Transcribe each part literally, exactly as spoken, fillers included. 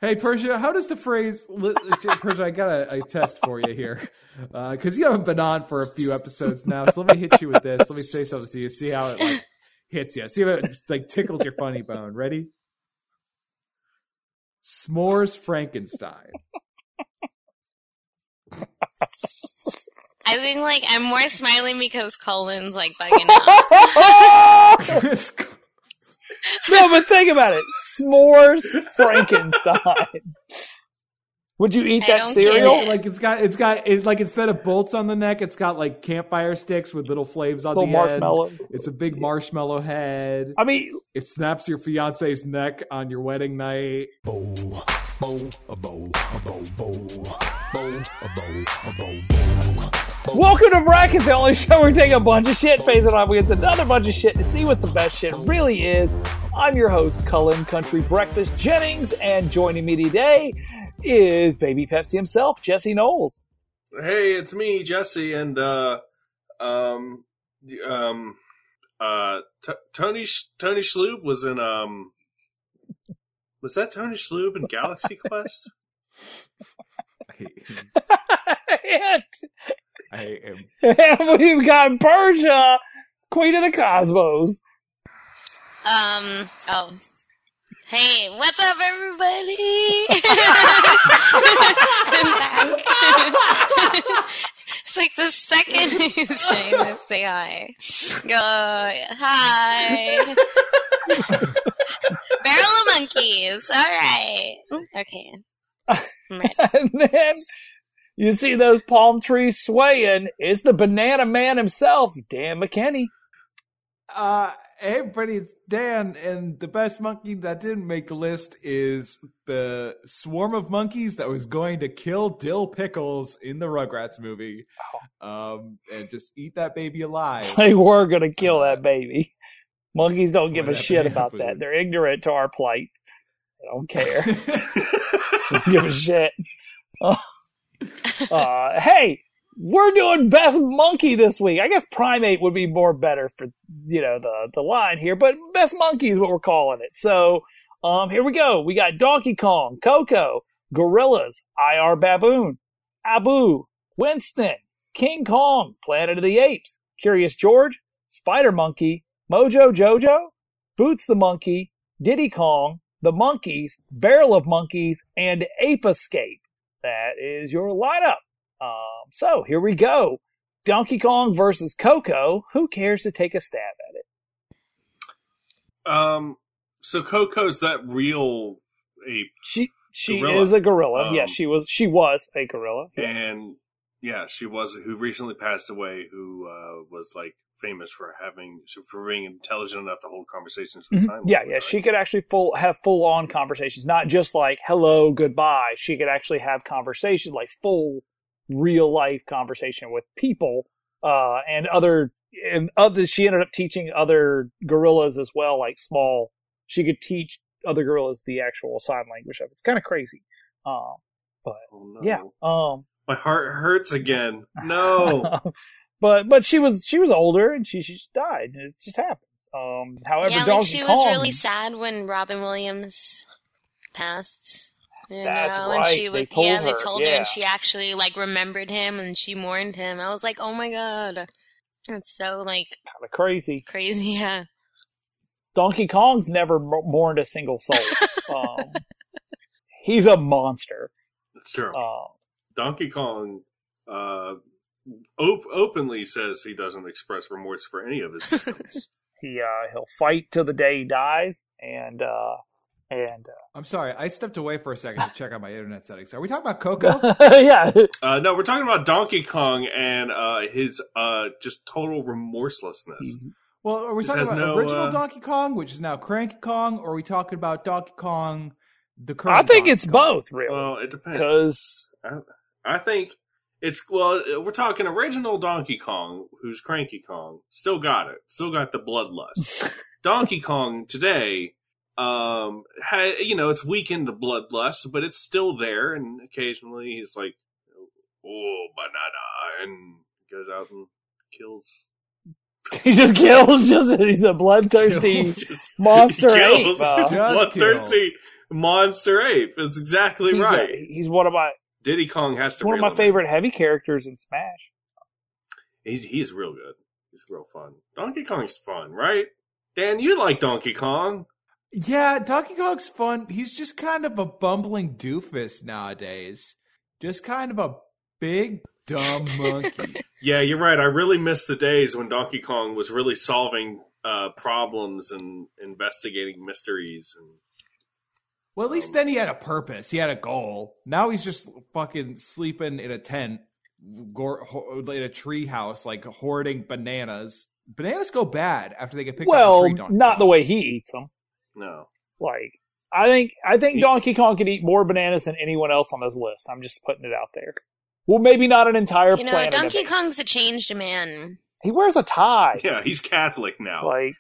Hey, Persia, how does the phrase... Persia, I got a, a test for you here. Because uh, you haven't been on for a few episodes now, so let me hit you with this. Let me say something to you. See how it like hits you. See if it like tickles your funny bone. Ready? S'mores Frankenstein. I think, like, I'm more smiling because Colin's, like, bugging out. No, but think about it. S'mores Frankenstein. Would you eat I that don't cereal? get it. Like it's got, it's got, it, like instead of bolts on the neck, it's got like campfire sticks with little flames on Little the marshmallow. end. It's a big marshmallow head. I mean, It snaps your fiance's neck on your wedding night. Bow, bow, a bow, a bow, bow, bow, a bow, a bow, bow. welcome to Bracket, the only show where we take a bunch of shit, face it off against another bunch of shit to see what the best shit really is. I'm your host, Cullen Country Breakfast Jennings, and joining me today is Baby Pepsi himself, Jesse Knowles. Hey, it's me, Jesse, and uh, um, um, uh, T- Tony Sh- Tony Shalhoub was in um, was that Tony Shalhoub in Galaxy Quest? and, I am. and we've got Persia, Queen of the Cosmos. Um, oh. Hey, what's up, everybody? I'm back. It's like the second you're trying to say hi. Go, hi. Barrel of Monkeys. All right. Okay. I'm ready. And then you see those palm trees swaying. It's the banana man himself, Dan McKinney. Uh, hey everybody, it's Dan, and the best monkey that didn't make the list is the swarm of monkeys that was going to kill Dill Pickles in the Rugrats movie, um, and just eat that baby alive. They were going to kill that baby. Monkeys don't give For a that shit banana about food. that. They're ignorant to our plight. They don't care. They don't give a shit. Uh, hey, we're doing best monkey this week. I guess primate would be more better for, you know, the, the line here, but best monkey is what we're calling it. So, um, here we go. We got Donkey Kong, Coco, Gorillas, I R Baboon, Abu, Winston, King Kong, Planet of the Apes, Curious George, Spider Monkey, Mojo Jojo, Boots the Monkey, Diddy Kong, The Monkeys, Barrel of Monkeys, and Ape Escape. That is your lineup. Um, so here we go. Donkey Kong versus Coco. Who cares to take a stab at it? Um, so Coco's that real ape, She she Gorilla. is a gorilla. Um, yes, she was she was a gorilla. Yes. and yeah, she was who recently passed away. Who uh, was like famous for having for being intelligent enough to hold conversations with Mhm. sign Yeah, language, yeah. right? She could actually full have full on conversations, not just like hello, goodbye. She could actually have conversations, like full real life conversation with people, uh, and other and other. She ended up teaching other gorillas as well, like small. She could teach other gorillas the actual sign language of it. It's kind of crazy, um, but Oh, no. yeah. Um, My heart hurts again. No. but but she was she was older and she, she just died. It just happens. Um, however, Yeah, like Donkey she Kong, was really sad when Robin Williams passed. You That's know, right. And she They would, told yeah, they her, told her, yeah. and she actually like remembered him, and she mourned him. I was like, oh my god, it's so like kind of crazy. crazy. Yeah. Donkey Kong's never mo- mourned a single soul. um, he's a monster. It's true. Uh, Donkey Kong uh, op- openly says he doesn't express remorse for any of his victims. he uh, he'll fight till the day he dies, and uh, and I'm sorry, I stepped away for a second to check out my internet settings. Are we talking about Coco? uh, yeah, uh, no, we're talking about Donkey Kong and uh, his uh, just total remorselessness. Well, are we This talking has about no, original uh, Donkey Kong, which is now Cranky Kong, or are we talking about Donkey Kong, the current I think Donkey it's Kong? both, really, Well, it depends. because I think it's well, we're talking original Donkey Kong, who's Cranky Kong, still got it, still got the bloodlust. Donkey Kong today, um, ha, you know, it's weakened the bloodlust, but it's still there, and occasionally he's like, "Oh, banana," and goes out and kills. he just kills. Just he's a bloodthirsty Just- monster he ape. kills. Uh, Just bloodthirsty, Monster Ape. That's exactly He's, right. a, he's one of my Diddy Kong has to one of reel my him in. favorite heavy characters in Smash. He's he's real good. He's real fun. Donkey Kong's fun, right? Dan, you like Donkey Kong. Yeah, Donkey Kong's fun. He's just kind of a bumbling doofus nowadays. Just kind of a big, dumb monkey. Yeah, you're right. I really miss the days when Donkey Kong was really solving uh, problems and investigating mysteries. And Well, at least Um, then he had a purpose. He had a goal. Now he's just fucking sleeping in a tent, go- ho- in a tree house, like hoarding bananas. Bananas go bad after they get picked Well, up the tree. Donkey not Kong. the way he eats them. no. Like, I think I think He- Donkey Kong could eat more bananas than anyone else on this list. I'm just putting it out there. Well, maybe not an entire You know, planet. of Donkey apes. Kong's a changed man. He wears a tie. Yeah, he's Catholic now. Like,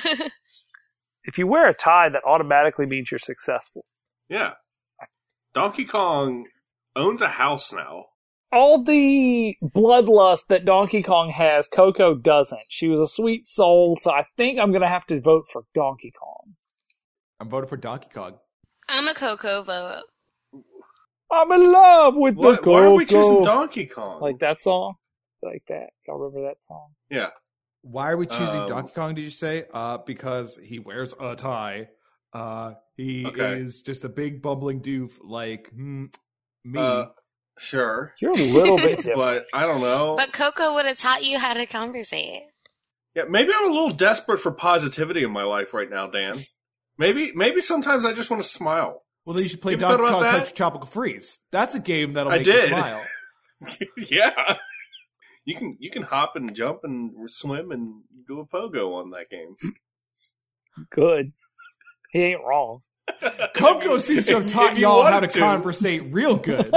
if you wear a tie, that automatically means you're successful. Yeah. Donkey Kong owns a house now. All the bloodlust that Donkey Kong has, Coco doesn't. She was a sweet soul, so I think I'm going to have to vote for Donkey Kong. I'm voting for Donkey Kong. I'm a Coco vote. I'm in love with Why, the Coco. why are we choosing Donkey Kong? Like that song? Like that. Y'all remember that song? yeah. Why are we choosing Um, Donkey Kong, did you say? Uh, because he wears a tie. Uh, he Okay. is just a big bumbling doof like hmm, me. Uh, sure. You're a little bit different. But I don't know. But Coco would have taught you how to conversate. Yeah, maybe I'm a little desperate for positivity in my life right now, Dan. Maybe maybe sometimes I just want to smile. well, then you should play you ever Donkey thought Kong about that? Country Tropical Freeze. That's a game that'll I make you did. smile. Yeah. You can you can hop and jump and swim and do a pogo on that game. Good. He ain't wrong. Coco seems to have If- taught if you y'all how wanted to conversate real good.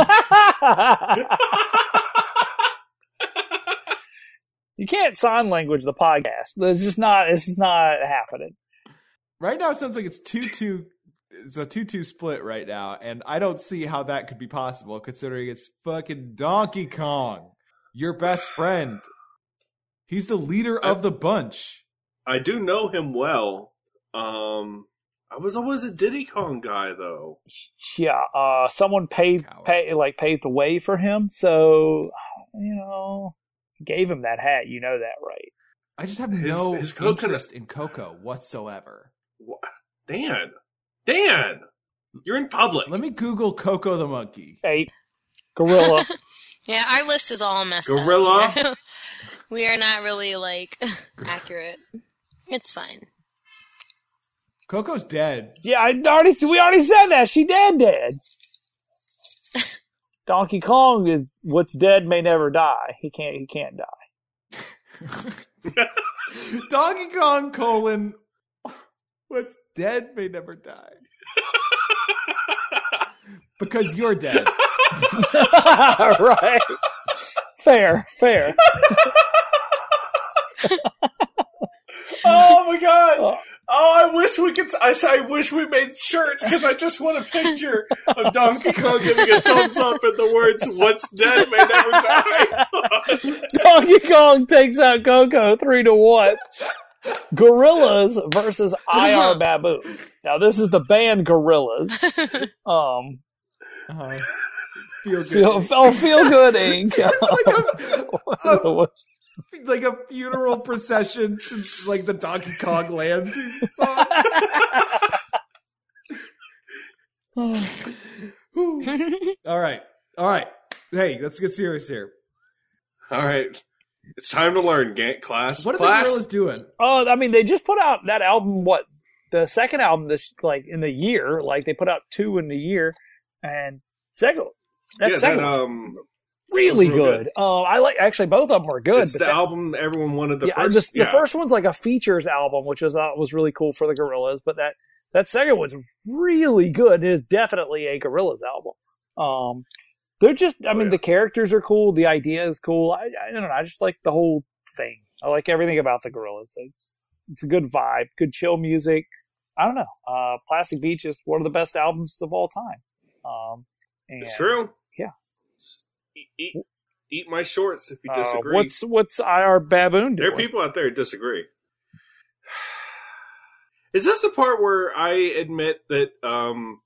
You can't sign language the podcast. This is not. This is not happening. Right now, it sounds like it's two two. It's a two two split right now, and I don't see how that could be possible, considering it's fucking Donkey Kong, your best friend. He's the leader of the bunch. I do know him well. Um, I was always a Diddy Kong guy, though. Yeah. Uh, someone paid Coward. pay like paved the way for him. So you know, gave him that hat. You know that, right? I just have His- no his coconut- interest in Coco whatsoever. Wha- Dan, Dan, you're in public. Let me Google Coco the monkey. Ape, gorilla. Yeah, our list is all messed Gorilla? up. We are not really, like, accurate. It's fine. Coco's dead. Yeah, I already. We already said that. She dead, dead. Donkey Kong is what's dead may never die. He can't. He can't die. Donkey Kong colon. What's dead may never die. Because you're dead. Right. Fair. Fair. Oh my god! Oh. Oh, I wish we could. I, I wish we made shirts because I just want a picture of Donkey Kong giving a thumbs up and the words "What's dead may never die." Donkey Kong takes out Coco three to one. Gorillas versus I R Baboon. Now this is the band Gorillas. Um, Uh, feel good. feel, oh, feel good Incorporated. It's like a, a like a funeral procession to like the Donkey Kong Land song. all right, all right. Hey, let's get serious here. All right, it's time to learn, Gant class. What are class? the Gorillas doing? Oh, I mean, they just put out that album. What the second album this like in the year? Like they put out two in the year, and second that yeah, second that, one's um, really was real good. Um, I like actually both of them are good. it's but the that- album everyone wanted. The yeah, first, the, the first one's like a features album, which was uh, was really cool for the Gorillas. But that that second one's really good. It is definitely a Gorillas album. Um, they're just, I Oh, mean, yeah. the characters are cool. The idea is cool. I, I don't know. I just like the whole thing. I like everything about the Gorillas. It's it's a good vibe, good chill music. I don't know. Uh, Plastic Beach is one of the best albums of all time. Um, and, It's true. Yeah. S- Eat, eat, eat my shorts if you Uh, disagree. what's what's I R Baboon doing? There are people out there who disagree. Is this the part where I admit that um,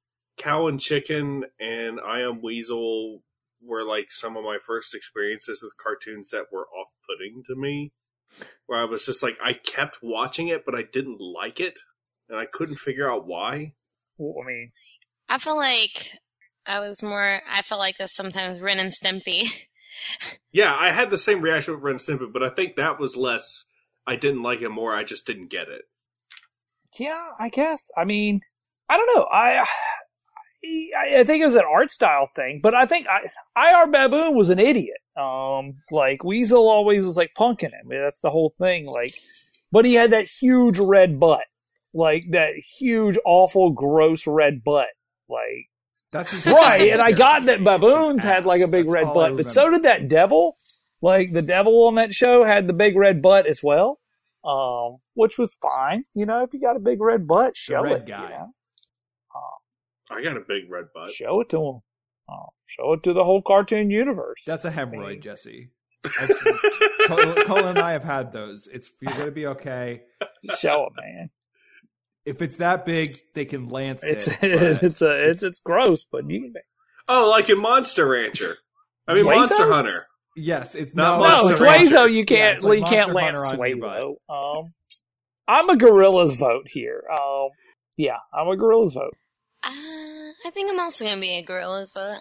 Cow and Chicken and I Am Weasel were like some of my first experiences with cartoons that were off-putting to me. Where I was just like, I kept watching it, but I didn't like it. And I couldn't figure out why. Well, I mean, I feel like I was more, I felt like this sometimes Ren and Stimpy. Yeah, I had the same reaction with Ren and Stimpy, but I think that was less, I didn't like it more, I just didn't get it. yeah, I guess. I mean, I don't know. I I, I think it was an art style thing, but I think I, I R Baboon was an idiot. Um, like Weasel always was like punking him. That's the whole thing. Like, but he had that huge red butt, like that huge, awful, gross red butt. Like, That's his right. And I got that It's his Baboons had ass. like a big That's red all I butt, but so remember. did that devil. Like the devil on that show had the big red butt as well, um, which was fine. You know, if you got a big red butt, show red it. guy. You know? I got a big red butt. Show it to him. Oh, show it to the whole cartoon universe. That's a hemorrhoid, Jesse. That's- Cole, Cole and I have had those. It's you're gonna be okay. Show it, man. If it's that big, they can lance It's it. but- it's a it's it's gross, but you can. Oh, like in Monster Rancher. I mean, Suezo? Monster Hunter. Yes, it's Not no, No, Monster Suezo, Rancher. you Yeah, can't it's like you can't Monster lance Hunter on your butt. Suezo. Um, I'm a Gorilla's vote here. Um, yeah, I'm a Gorilla's vote. Uh, I think I'm also going to be a Gorilla's vote.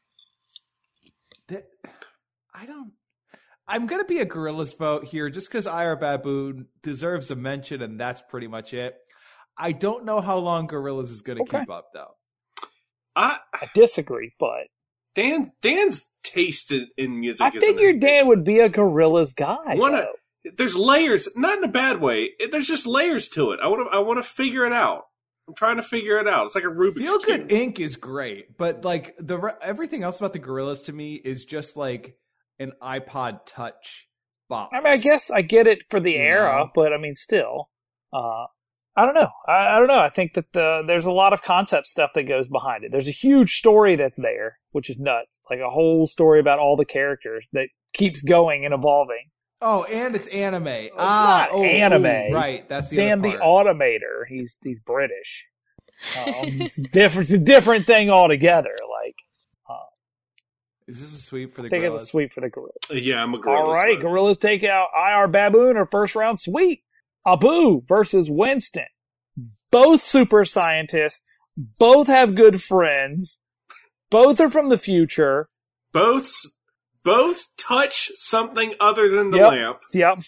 That- I don't. I'm gonna be a Gorilla's vote here, just because I R Baboon deserves a mention, and that's pretty much it. I don't know how long Gorillas is gonna Okay. keep up, though. I I disagree, but Dan Dan's taste in, in music. I isn't figured it? Dan would be a Gorilla's guy. Wanna- though. There's layers, not in a bad way. It, there's just layers to it. I want to. I want to figure it out. I'm trying to figure it out. It's like a Rubik's Feel Good cube. Incorporated is great, but like the re- everything else about the Gorillas to me is just like an iPod Touch box. I mean, I guess I get it for the You era, know? but I mean, still, uh, I don't know. I, I don't know. I think that the, there's a lot of concept stuff that goes behind it. There's a huge story that's there, which is nuts. Like a whole story about all the characters that keeps going and evolving. Oh, and it's anime. it's ah, not oh, anime. oh, right. That's the Dan other the part. Automator. He's he's British. Um, it's different. It's a different thing altogether. Like Is this a sweep for the I think Gorillas? it's a sweep for the Gorillas. Yeah, I'm a gorilla. All right, Gorillas take out I R Baboon or first round sweep. Abu versus Winston. Both super scientists. Both have good friends. Both are from the future. Both both touch something other than the Yep. lamp. Yep.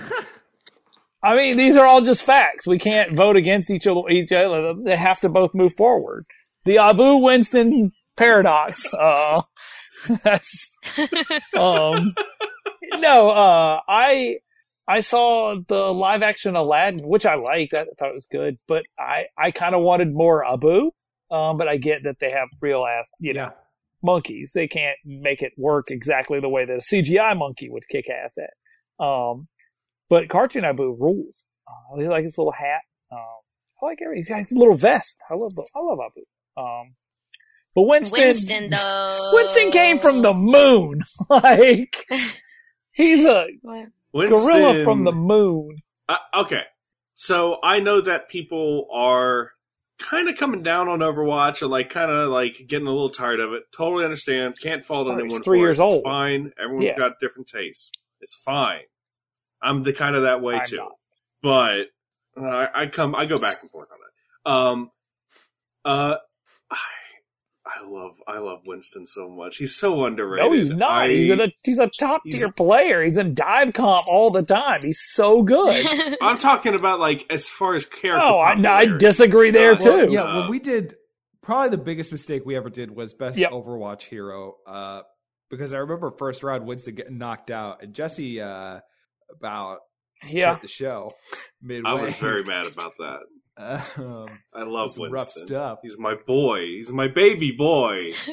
I mean, these are all just facts. We can't vote against each other. Each other. They have to both move forward. The Abu Winston paradox. Uh, that's um. No, uh, I I saw the live action Aladdin, which I liked. I thought it was good, but I I kind of wanted more Abu. Um, but I get that they have real ass, you know, Yeah. monkeys. They can't make it work exactly the way that a C G I monkey would kick ass at. Um, but cartoon Abu rules. Uh, I like his little hat. Um, I like everything. He's got his little vest. I love, I love Abu. Um, but Winston, Winston, though. Winston came from the moon. Like, he's a What? Winston, gorilla from the moon. Uh, okay, so I know that people are kind of coming down on Overwatch, or like kind of like getting a little tired of it. Totally understand. Can't fault Oh, anyone. he's three for years it. It's old. fine. Everyone's Yeah. got different tastes. It's fine. I'm the kind of that way I'm too. not. But uh, I, I come, I go back and forth on it. Um, uh, I, I love, I love Winston so much. He's so underrated. No, he's not. I, he's, in a, he's a top he's- tier player. He's in dive comp all the time. He's so good. I'm talking about like as far as character. Oh, I, I popularity. disagree there Uh, too. Well, yeah, Uh, when we did, probably the biggest mistake we ever did was best Yep. Overwatch hero. Uh, because I remember first round Winston getting knocked out, and Jesse uh, about Yeah. quit the show midway. I was very mad about that. um, I love some Winston. rough stuff. He's my boy. He's my baby boy.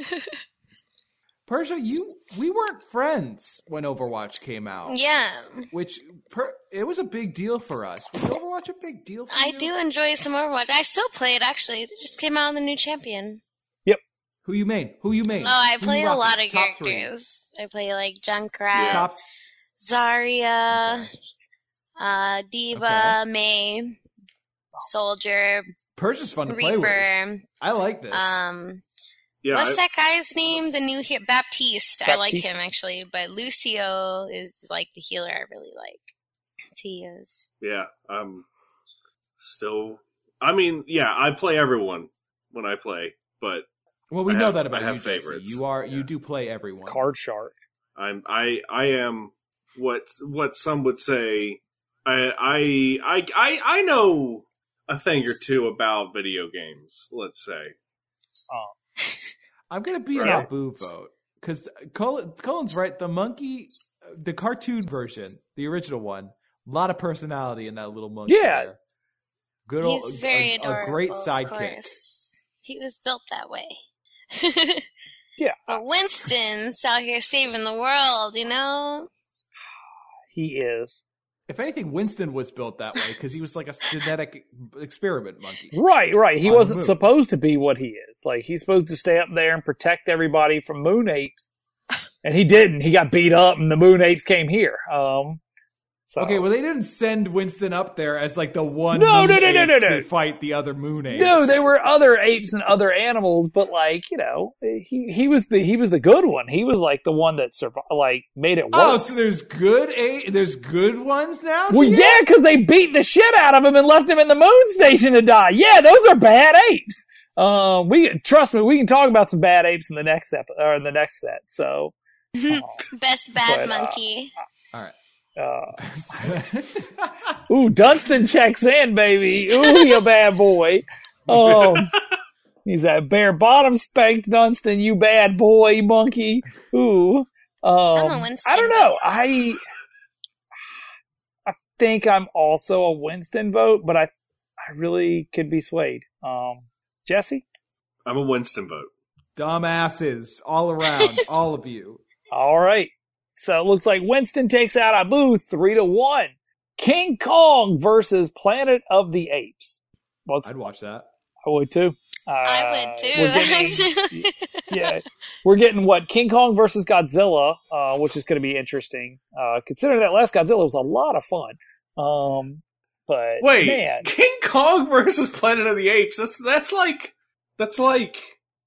Persia, you we weren't friends when Overwatch came out. Yeah, Which per, it was a big deal for us. Was Overwatch a big deal for I you? do enjoy some Overwatch. I still play it, actually. They just came out with a new champion. Who you main? Who you main? Oh, I Who you play a rocking? lot of Top three. characters. I play, like, Junkrat, Top. Zarya, uh, Diva, Okay. May. Soldier, Purge is fun to play with. Reaper. I like this. Um, Yeah, what's I- that guy's name? The new hit Baptiste. I like Baptiste. him actually, but Lucio is like the healer I really like to use. yeah. I'm still. I mean, yeah, I play everyone when I play, but well, we I know have- that about I have you, Jesse. favorites. You are Yeah. you do play everyone. Card shark. I'm I I am what what some would say. I I I I I know a thing or two about video games. Let's say. Oh, I'm gonna be an Right. Abu vote because Colin, Colin's right. The monkey, the cartoon version, the original one, a lot of personality in that little monkey. Yeah. there. Good He's old, very a, adorable. a great of sidekick. course. He was built that way. Yeah. But Winston's out here saving the world, you know? he is. If anything, Winston was built that way because he was like a genetic experiment monkey. Right, right. He On the wasn't moon. supposed to be what he is. Like, he's supposed to stay up there and protect everybody from moon apes. And he didn't. He got beat up and the moon apes came here. Um, so. Okay, well, they didn't send Winston up there as like the one No, moon no, no, no, ape no, no. to fight the other moon apes. No, there were other apes and other animals, but like, you know, he, he was the, he was the good one. He was like the one that survived, like, made it work. Oh, so there's good a there's good ones now. Well, Gia? yeah, because they beat the shit out of him and left him in the moon station to die. Yeah, those are bad apes. Um, we trust me, we can talk about some bad apes in the next ep- or in the next set. So, um, Best bad But, uh, monkey. All right. uh, ooh, Dunstan checks in, baby. Ooh, you bad boy. Um, he's that bare bottom spanked Dunstan, you bad boy, monkey. Ooh, um, I'm a Winston I don't know. vote. I, I think I'm also a Winston vote, but I, I really could be swayed. Um, Jesse. I'm a Winston vote. Dumbasses all around, all of you. All right. So it looks like Winston takes out Abu three to one. King Kong versus Planet of the Apes. Well, I'd watch that. I would too. Uh, I would too, we're getting- actually. yeah, we're getting what King Kong versus Godzilla, uh, which is going to be interesting. Uh, considering that last Godzilla was a lot of fun. Um, but Wait, man, King Kong versus Planet of the Apes. That's that's like that's like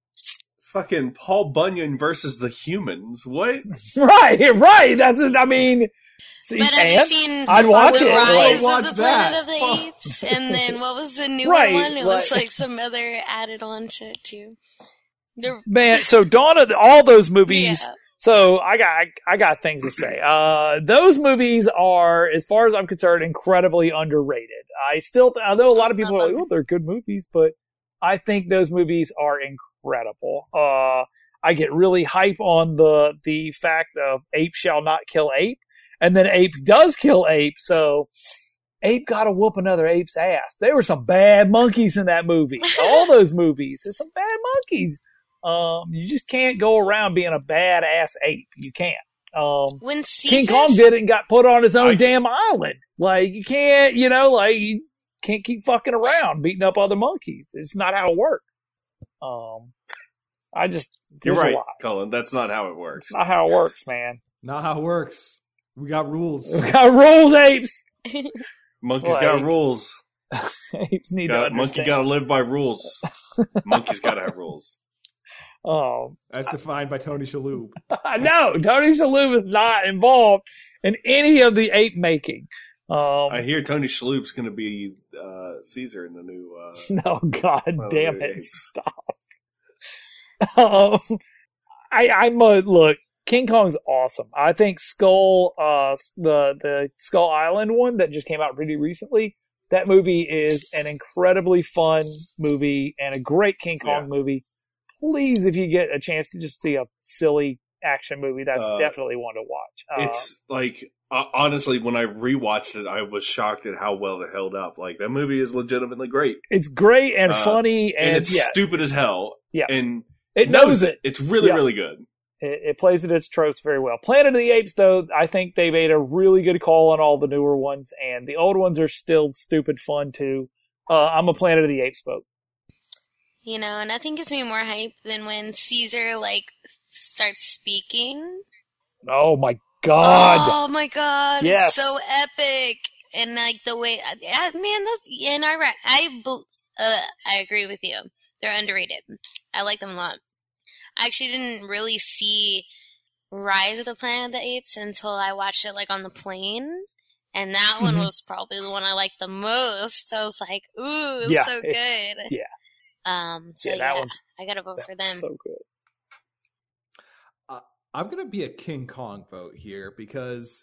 fucking Paul Bunyan versus the humans. What? right, right. That's I mean, see, But have you and- seen I'd watch The it. Rise Watch of the that. Planet of the Fuck. Apes? And then what was the newer Right, one? It was right. like some other added on shit too. The, man. So Dawn of the, all those movies. yeah. So I got I got things to say. Uh, those movies are, as far as I'm concerned, incredibly underrated. I still, I know a lot of people are like, "Oh, they're good movies," but I think those movies are incredible. Uh, I get really hype on the the fact of ape shall not kill ape, and then ape does kill ape. So ape got to whoop another ape's ass. There were some bad monkeys in that movie. All those movies, there's some bad monkeys. Um, you just can't go around being a badass ape. You can't. Um, When King Caesar Kong did it and got put on his own I- damn island. Like, you can't, you know, like, you can't keep fucking around beating up other monkeys. It's not how it works. Um, I just, You're there's right, a lot. Colin. That's not how it works. It's not how it works, man. Not how it works. We got rules. We got rules, apes. Monkeys Like- got rules. Apes need to Got, understand. monkey got to live by rules. Monkeys got to have rules. Um, As defined by Tony Shalhoub. no, Tony Shalhoub is not involved in any of the ape making. Um, I hear Tony Shalhoub's going to be uh, Caesar in the new. Uh, no, God Well, damn it it, is. stop. um, I, I'm a, look, King Kong's awesome. I think Skull, uh, the, the Skull Island one that just came out pretty recently, that movie is an incredibly fun movie and a great King Kong Yeah. movie. Please, if you get a chance to just see a silly action movie, that's Uh, definitely one to watch. Uh, it's like uh, honestly, when I rewatched it, I was shocked at how well it held up. Like that movie is legitimately great, it's great and uh, funny, and, and, it's yeah, stupid as hell. Yeah. and it knows it. It's really, Yeah. really good. It, it plays at its tropes very well. Planet of the Apes, though, I think they made a really good call on all the newer ones, and the old ones are still stupid fun too. Uh, I'm a Planet of the Apes vote. You know, nothing gets me more hype than when Caesar, like, starts speaking. Oh my god! Oh my god, Yes. it's so epic. and like the way, uh, man, those and I I bel- uh, I agree with you. They're underrated. I like them a lot. I actually didn't really see Rise of the Planet of the Apes until I watched it like on the plane, and that Mm-hmm. one was probably the one I liked the most. I was like, ooh, it's Yeah, so it's- good. yeah. Um. So Yeah, yeah, that one's I gotta vote for them. so good. I'm gonna be a King Kong vote here because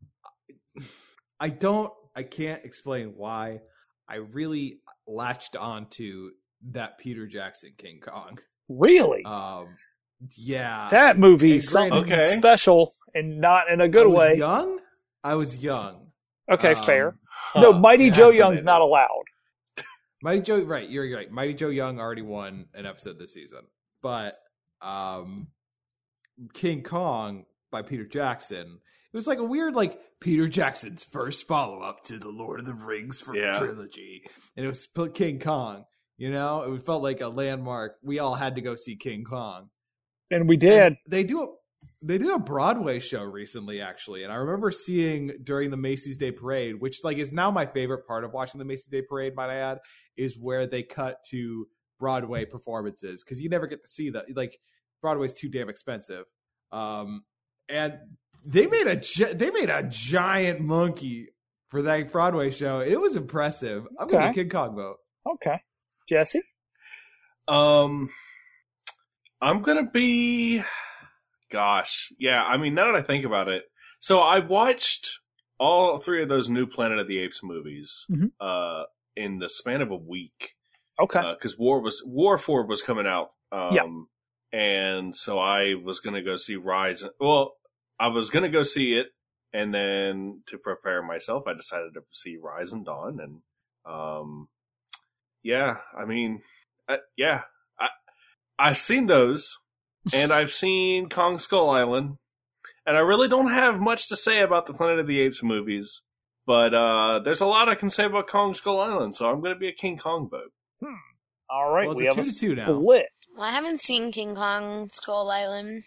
I don't, I can't explain why I really latched on to that Peter Jackson King Kong. Really? Um, yeah, that movie and is something granted- Okay. special and not in a good I was way. Young, I was young. Okay, Um, fair. Huh. No, Mighty Joe Fascinating. Young's not allowed. Mighty Joe, right? You're right. Mighty Joe Young already won an episode this season, but um, King Kong by Peter Jackson. It was like a weird, like Peter Jackson's first follow up to the Lord of the Rings from Yeah. trilogy, and it was sp- King Kong. You know, it felt like a landmark. We all had to go see King Kong. And we did. And they do a they did a Broadway show recently, actually, and I remember seeing during the Macy's Day Parade, which like is now my favorite part of watching the Macy's Day Parade. Might I add, is where they cut to Broadway performances because you never get to see that. Like Broadway's too damn expensive, um, and they made a gi- they made a giant monkey for that Broadway show. It was impressive. I'm going Okay. to King Kong vote. Okay. Jesse? Um, I'm gonna be. Gosh, yeah. I mean, now that I think about it, so I watched all three of those new Planet of the Apes movies Mhm. uh, in the span of a week Okay. because War was War Four was coming out. Um, Yeah. and so I was gonna go see Rise. Well, I was gonna go see it, and then to prepare myself, I decided to see Rise and Dawn, and um, yeah. I mean, I, yeah. I I've seen those. And I've seen Kong Skull Island, and I really don't have much to say about the Planet of the Apes movies, but uh, there's a lot I can say about Kong Skull Island, so I'm going to be a King Kong vote. Hmm. All right. Well, it's we a have two a to two now. split. Well, I haven't seen King Kong Skull Island.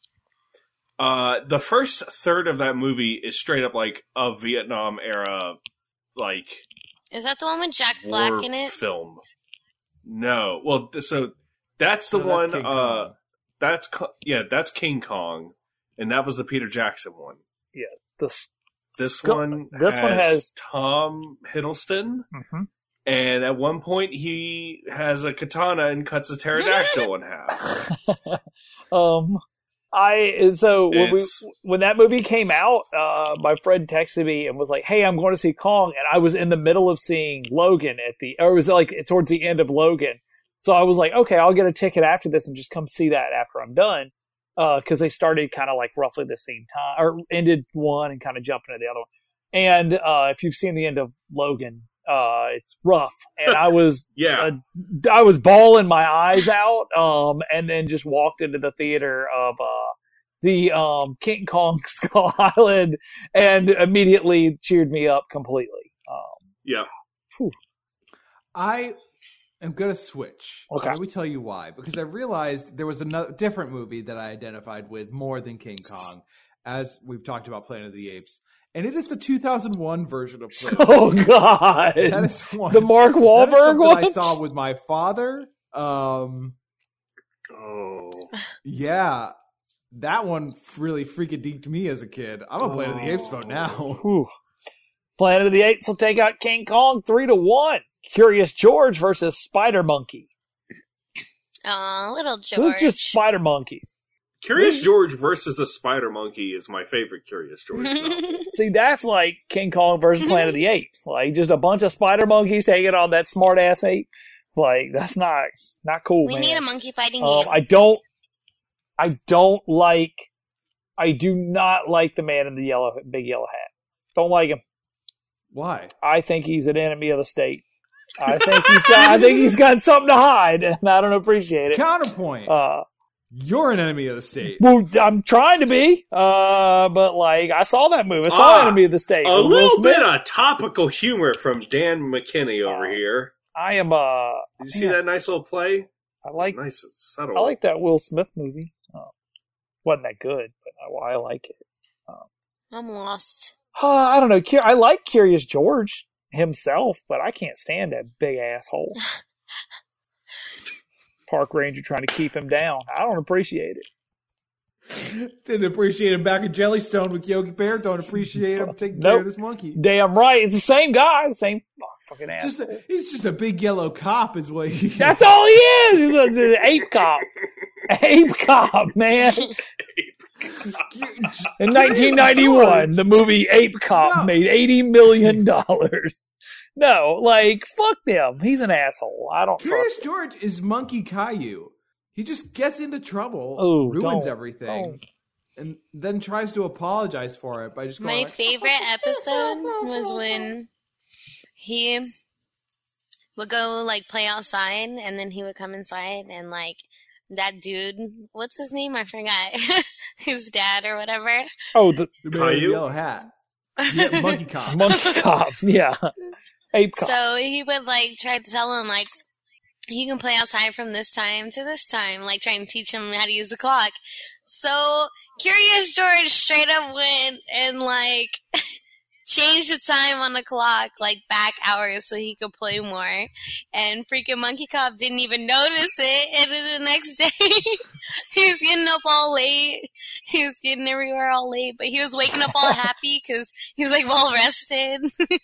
Uh, the first third of that movie is straight up like a Vietnam era, like Is that the one with Jack Black war in it? film. No, well, th- so that's the No, that's one. King uh, Kong. that's Co- yeah, that's King Kong, and that was the Peter Jackson one. This, This Skull- one, this has one has- Tom Hiddleston, Mhm. and at one point he has a katana and cuts a pterodactyl in half. um, I so when we It's- when that movie came out, uh, my friend texted me and was like, "Hey, I'm going to see Kong," and I was in the middle of seeing Logan at the, or it was like towards the end of Logan, so I was like, "Okay, I'll get a ticket after this and just come see that after I'm done," because they started kind of like roughly the same time, or ended one and kind of jumped into the other one. And uh, if you've seen the end of Logan, uh, it's rough, and I was Yeah, uh, I was bawling my eyes out, um, and then just walked into the theater of uh, the um, King Kong Skull Island, and immediately cheered me up completely. Um, yeah. I am going to switch. Okay. Let me tell you why. Because I realized there was another different movie that I identified with more than King Kong, as we've talked about Planet of the Apes. And it is the two thousand one version of Planet of the oh Apes. God, That is one. the Mark That is Wahlberg something one. I saw with my father. Um, Oh, yeah, that one really freaking deeped me as a kid. I'm a Planet of the Apes vote now. Whew. Planet of the Apes will take out King Kong three to one. Curious George versus Spider Monkey. Aw, little So George. it's just spider monkeys. Curious George versus a spider monkey is my favorite Curious George novel. See, that's like King Kong versus Planet of the Apes. Like, just a bunch of spider monkeys taking on that smart ass ape. Like, that's not not cool, we man. need a monkey fighting um, game. I don't, I don't like, I do not like the man in the yellow, big yellow hat. Don't like him. Why? I think he's an enemy of the state. I think he's got, I think he's got something to hide, and I don't appreciate it. Counterpoint. Uh, You're an enemy of the state. well, I'm trying to be, uh, but like, I saw that movie. I saw Ah, Enemy of the State. A with Will little Smith. bit of topical humor from Dan McKinney over Oh. here. I am, uh, Did you see yeah. that nice little play? I like, Nice and subtle. I like that Will Smith movie. Oh, wasn't that good, but I, I like it. I'm lost. Uh, I don't know. Cu- I like Curious George himself, but I can't stand that big asshole. Park ranger trying to keep him down. I don't appreciate it. Didn't appreciate him back at Jellystone with Yogi Bear. Don't appreciate him taking Nope. care of this monkey. Damn right. It's the same guy. The same oh, fucking Just asshole. a, he's just a big yellow cop is what he That's all he is. He's a, the ape cop. Ape cop, man. In nineteen ninety-one, the movie Ape Cop No. made eighty million dollars. No, like, fuck them. He's an asshole. I don't Curious trust him. George is Monkey Caillou. He just gets into trouble, Ooh, ruins don't, everything, don't. and then tries to apologize for it by just going My like, favorite episode was when he would go like play outside, and then he would come inside, and like that dude, what's his name? I forgot. His dad or whatever. Oh, the the man in the Caillou? yellow hat. Yeah, Monkey Cop. monkey cop. Yeah. Ape cop. So he would like try to tell him like you can play outside from this time to this time, like trying to teach him how to use the clock. So Curious George straight up went and like changed the time on the clock, like back hours so he could play more. And freaking Monkey Cop didn't even notice it. And then the next day, he was getting up all late. He was getting everywhere all late, but he was waking up all happy because he was like well rested.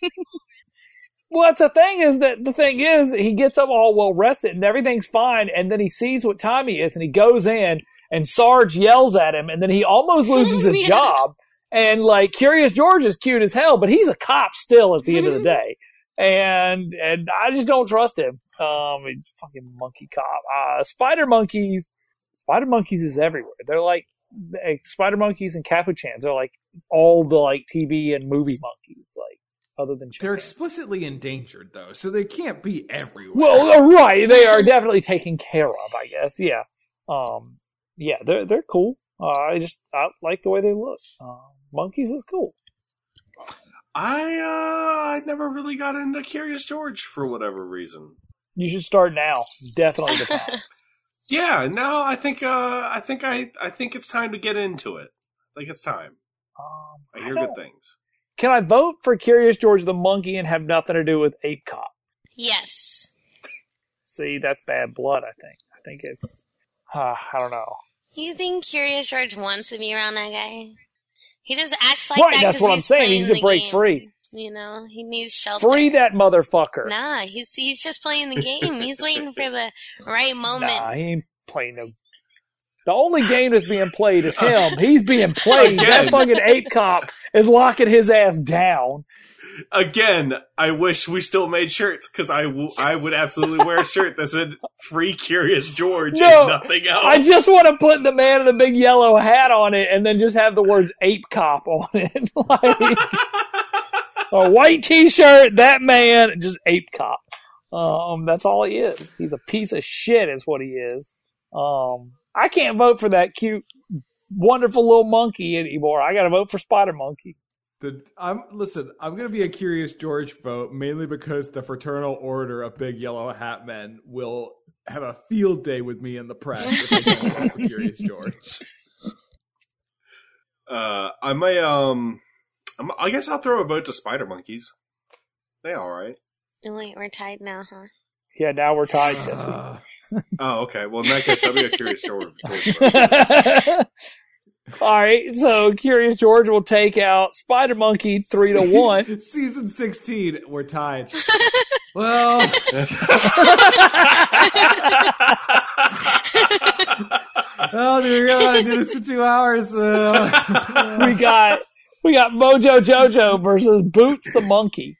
Well, that's the thing is that the thing is he gets up all well rested and everything's fine, and then he sees what time he is and he goes in and Sarge yells at him, and then he almost loses his Yeah. job. And like Curious George is cute as hell, but he's a cop still at the end of the day. And and I just don't trust him. Um, fucking monkey cop. Uh, spider monkeys, spider monkeys is everywhere. They're like, like spider monkeys and capuchins. They're like all the like T V and movie monkeys, like other than They're Japan. explicitly endangered, though, so they can't be everywhere. Well, uh, right, they are definitely taken care of, I guess. Yeah, um, yeah, they're they're cool. Uh, I just I like the way they look. Uh, monkeys is cool. I uh, I never really got into Curious George for whatever reason. You should start now. Definitely the time. Yeah, no, I think uh, I think I I think it's time to get into it. I think it's time. Um, I I hear don't- good things. Can I vote for Curious George the monkey and have nothing to do with Ape Cop? Yes. See, that's bad blood. I think. I think it's. Uh, I don't know. You think Curious George wants to be around that guy? He just acts like Right, that that's 'cause what I'm he's saying. He playing needs to the break game. free. You know, he needs shelter. Free that motherfucker. Nah, he's he's just playing the game. He's waiting for the right moment. Nah, he ain't playing no. The only game that's being played is him. He's being played. Again. That fucking Ape Cop is locking his ass down. Again, I wish we still made shirts because I, w- I would absolutely wear a shirt that said "Free Curious George" No, and nothing else. I just want to put the man in the big yellow hat on it and then just have the words Ape Cop on it. Like a white t-shirt, that man, just Ape Cop. Um, that's all he is. He's a piece of shit is what he is. Um, I can't vote for that cute, wonderful little monkey anymore. I gotta vote for Spider Monkey. The, I'm listen. I'm gonna be a Curious George vote mainly because the Fraternal Order of Big Yellow Hat Men will have a field day with me in the press if they don't vote for Curious George. Uh, I may um, I'm, I guess I'll throw a vote to Spider Monkeys. They all right. Oh, wait, we're tied now, huh? Yeah, now we're tied, Jesse. Uh, Oh, okay. Well, in that case, I'll be a Curious George. George vote. All right, so Curious George will take out Spider Monkey three to one. Season sixteen, we're tied. Well, oh, do we really want to do this for two hours? Uh, we got we got Mojo Jojo versus Boots the Monkey.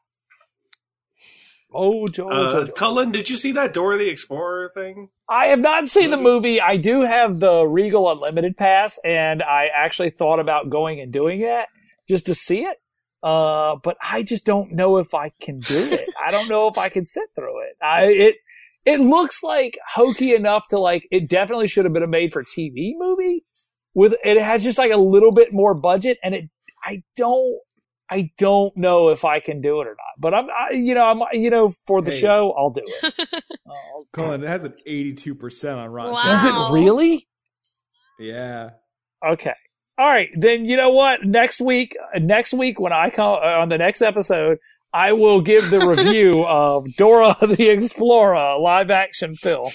Mojo Uh, Jojo. Cullen, did you see that Dora the Explorer thing? I have not seen the movie. I do have the Regal Unlimited pass, and I actually thought about going and doing that just to see it. Uh, but I just don't know if I can do it. I don't know if I can sit through it. I it it looks like hokey enough to like it definitely should have been a made for T V movie. With it has just like a little bit more budget, and it I don't I don't know if I can do it or not. But I'm I, you know I'm you know for the Hey. show I'll do it. Uh, Colin, it has an eighty-two percent on Rotten Wow. Does Tomatoes. it really? Yeah. Okay. All right, then you know what? Next week, next week when I come uh, on the next episode, I will give the review of Dora the Explorer live action film.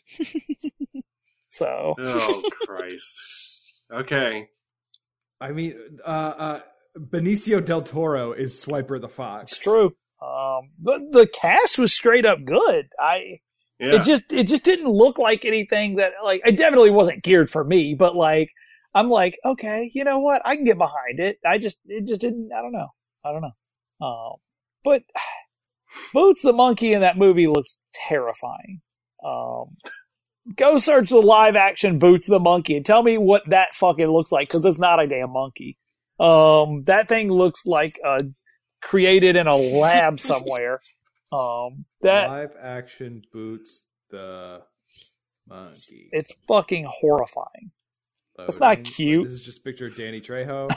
So. Oh Christ. Okay. I mean, uh, uh, Benicio del Toro is Swiper the Fox. It's true. Um, but the cast was straight up good. I. Yeah. It just it just didn't look like anything that like it definitely wasn't geared for me, but like I'm like, okay, you know what? I can get behind it. I just it just didn't I don't know. I don't know. Um but Boots the monkey in that movie looks terrifying. Um go search the live action Boots the monkey and tell me what that fucking looks like, because it's not a damn monkey. Um that thing looks like uh created in a lab somewhere. Um, that live action Boots the monkey. It's fucking horrifying. Loading. It's not cute. This is just a picture of Danny Trejo.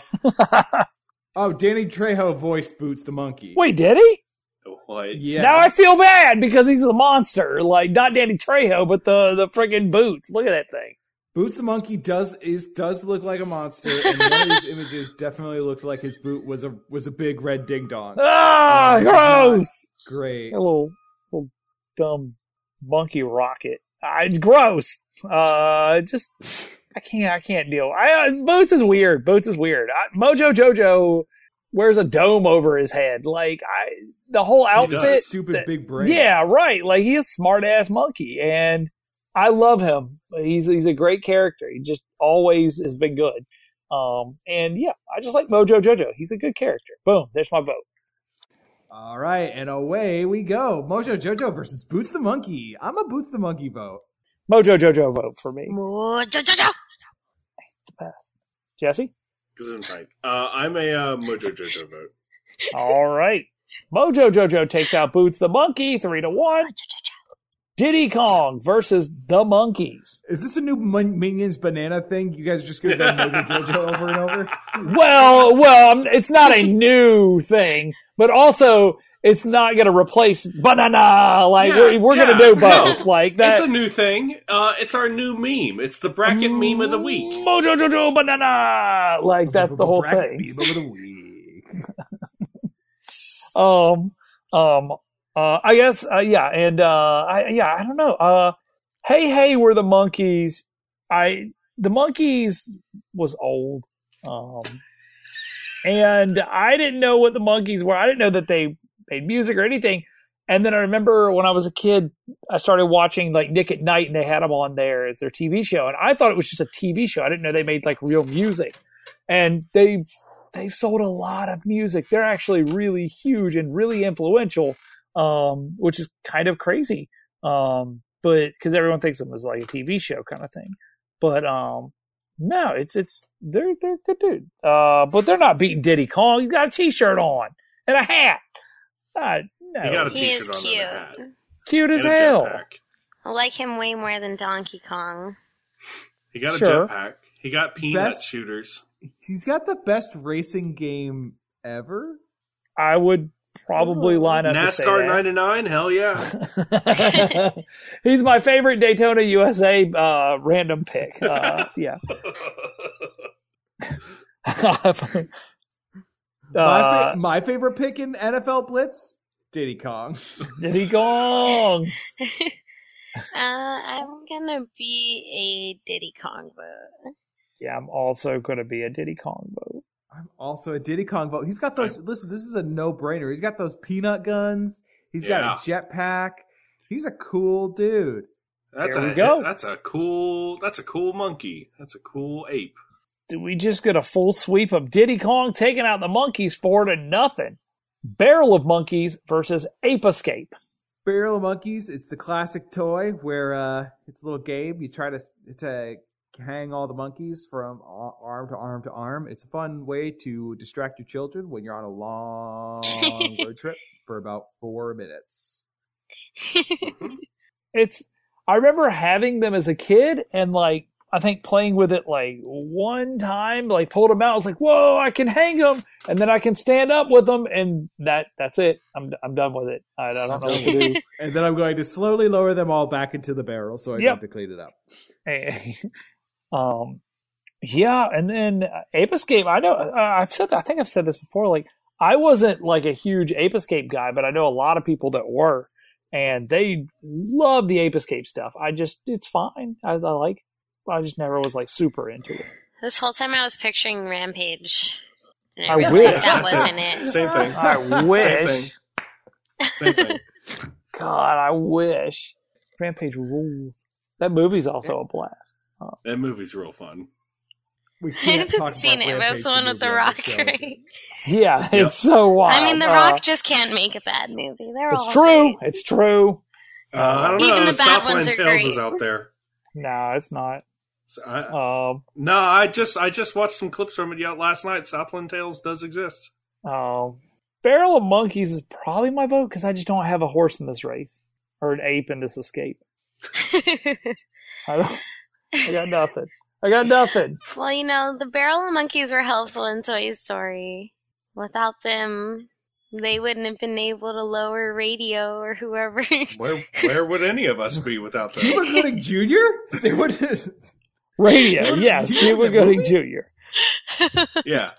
Oh, Danny Trejo voiced Boots the monkey. Wait, did he? What? Yes. Now I feel bad because he's the monster. Like not Danny Trejo, but the the friggin' Boots. Look at that thing. Boots the monkey does is does look like a monster, and one of these images definitely looked like his boot was a was a big red ding dong. Ah, um, gross! Great, A little little dumb monkey rocket. Ah, it's gross. Uh, just I can't I can't deal. I uh, Boots is weird. Boots is weird. I, Mojo Jojo wears a dome over his head. Like I, the whole outfit. Stupid that, big brain. Yeah, right. Like he's a smart ass monkey, and I love him. He's he's a great character. He just always has been good. Um, and yeah, I just like Mojo Jojo. He's a good character. Boom, there's my vote. All right, and away we go. Mojo Jojo versus Boots the monkey. I'm a Boots the monkey vote. Mojo Jojo vote for me. Mojo Jojo. The best. Jesse? Gesundheit. Uh, I'm a uh, Mojo Jojo vote. All right. Mojo Jojo takes out Boots the monkey, three to one. Diddy Kong versus the Monkeys. Is this a new Mon- Minions banana thing? You guys are just going to go Mojo Jojo over and over? Well, well, it's not a new thing, but also it's not going to replace banana. Like Yeah, we're, we're yeah. going to do both. Like that. It's a new thing. Uh, it's our new meme. It's the bracket meme of the week. Mojo Jojo banana. Like that's the whole Bracket thing. meme of the week. Um, um, uh, I guess, uh, yeah, and, uh, I, yeah, I don't know. Uh, Hey Hey were the Monkeys. I, the Monkeys was old. Um, and I didn't know what the Monkeys were. I didn't know that they made music or anything. And then I remember when I was a kid, I started watching like Nick at Night, and they had them on there as their T V show. And I thought it was just a T V show. I didn't know they made like real music. And they they've sold a lot of music. They're actually really huge and really influential, um, which is kind of crazy. Um, but because everyone thinks of them as like a T V show kind of thing. But um, no, it's it's they're they're good dude. Uh, but they're not beating Diddy Kong. He's got a T-shirt on and a hat. Uh, no. He got a He is t-shirt on cute. and a hat. Cute as And a hell. jetpack. I like him way more than Donkey Kong. He got a Sure. jetpack. He got peanut Best- shooters. He's got the best racing game ever. I would probably line up to say NASCAR that. ninety-nine, hell yeah. He's my favorite Daytona U S A uh, random pick. Uh, yeah. my, uh, fa- my favorite pick in N F L Blitz, Diddy Kong. Diddy Kong. Uh, I'm gonna be a Diddy Kong vote. Yeah, I'm also going to be a Diddy Kong vote. I'm also a Diddy Kong vote. He's got those. Listen, this is a no-brainer. He's got those peanut guns. He's got a jetpack. He's a cool dude. That's There a we go. That's a cool. That's a cool monkey. That's a cool ape. Did we just get a full sweep of Diddy Kong taking out the monkeys four to nothing? Barrel of Monkeys versus Ape Escape. Barrel of Monkeys. It's the classic toy where uh, it's a little game. You try to to hang all the monkeys from arm to arm to arm. It's a fun way to distract your children when you're on a long road trip for about four minutes. It's. I remember having them as a kid and like I think playing with it like one time, like pulled them out. I was like, "Whoa, I can hang them, and then I can stand up with them," and that that's it. I'm I'm done with it. I, I don't know what to do. And then I'm going to slowly lower them all back into the barrel so I Yep. don't have to clean it up. Hey, um, Yeah, and then uh, Ape Escape. I know uh, I've said that, I think I've said this before. Like I wasn't like a huge Ape Escape guy, but I know a lot of people that were, and they love the Ape Escape stuff. I just it's fine. I, I like. I just never was like super into it. This whole time I was picturing Rampage. And I realized wish. that wasn't it. Same thing. I wish. Same thing. God, I wish. Rampage rules. That movie's also a blast. Oh. That movie's real fun. We I can't talk haven't seen about it. Rampage That's the one with movie The on Rock, this show. right? Yeah, Yep. it's so wild. I mean, The Uh, Rock just can't make a bad movie. They're all It's true. great. It's true. Uh, I don't Even know. the bad Southland ones are Tales great. is out there. No, it's not. So I, Um, no, I just I just watched some clips from it yet last night. Southland Tales does exist. um, Barrel of Monkeys is probably my vote because I just don't have a horse in this race or an ape in this escape. I don't. I got nothing. I got nothing. Well, you know, the Barrel of Monkeys were helpful in Toy Story. Without them, they wouldn't have been able to lower radio or whoever. Where where would any of us be without them? Cuba Gooding Junior? They would. Radio, yes, Cuba Gooding Junior Yeah.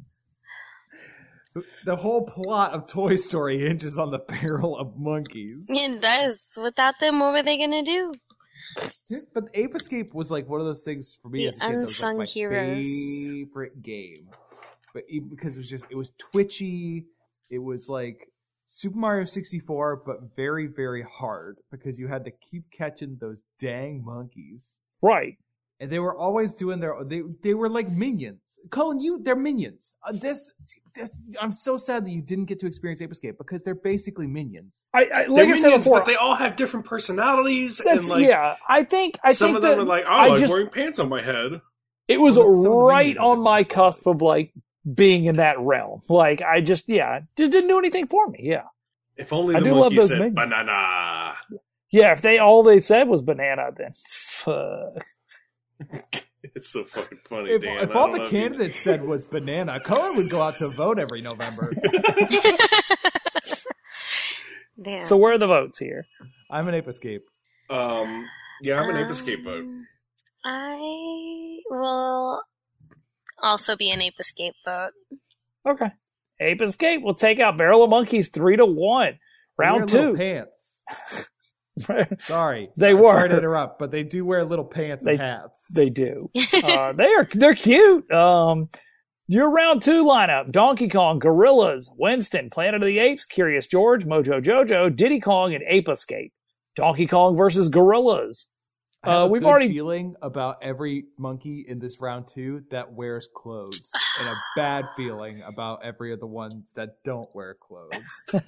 The whole plot of Toy Story hinges on the Barrel of Monkeys. It does. Without them, what were they gonna do? Yeah, but Ape Escape was like one of those things for me The as a kid. That was like unsung my heroes. favorite game, but even because it was just it was twitchy. It was like Super Mario sixty-four, but very very hard because you had to keep catching those dang monkeys, Right. and they were always doing their they they were like minions. Colin, you they're minions. Uh, this this I'm so sad that you didn't get to experience Ape Escape because they're basically minions. I, I like They're I said minions, before. but they all have different personalities. That's and like yeah. I think I some think of them that are like, oh, I I'm just wearing pants on my head. it was Well, that's some of the right minions on are my different. cusp of like being in that realm. Like I just yeah, just didn't do anything for me. Yeah. If only I the do love monkey those said minions. banana. Yeah, if they all they said was banana, then fuck. It's so fucking funny, If, Dan. if I all don't the know if you- candidates said was banana, Colin would go out to vote every November. Damn. So where are the votes here? I'm an Ape Escape. Um, yeah, I'm an Ape Escape vote. Um, I will also be an Ape Escape vote. Okay. Ape Escape will take out Barrel of Monkeys three to one. They Round wear two. little pants. Sorry, They Uh, were. Sorry to interrupt, but they do wear little pants They- and hats. They do. Uh, they are they're cute. Um, your round two lineup: Donkey Kong, Gorillas, Winston, Planet of the Apes, Curious George, Mojo Jojo, Diddy Kong, and Ape Escape. Donkey Kong versus Gorillas. I have Uh, a we've good already feeling about every monkey in this round two that wears clothes, and a bad feeling about every of the ones that don't wear clothes.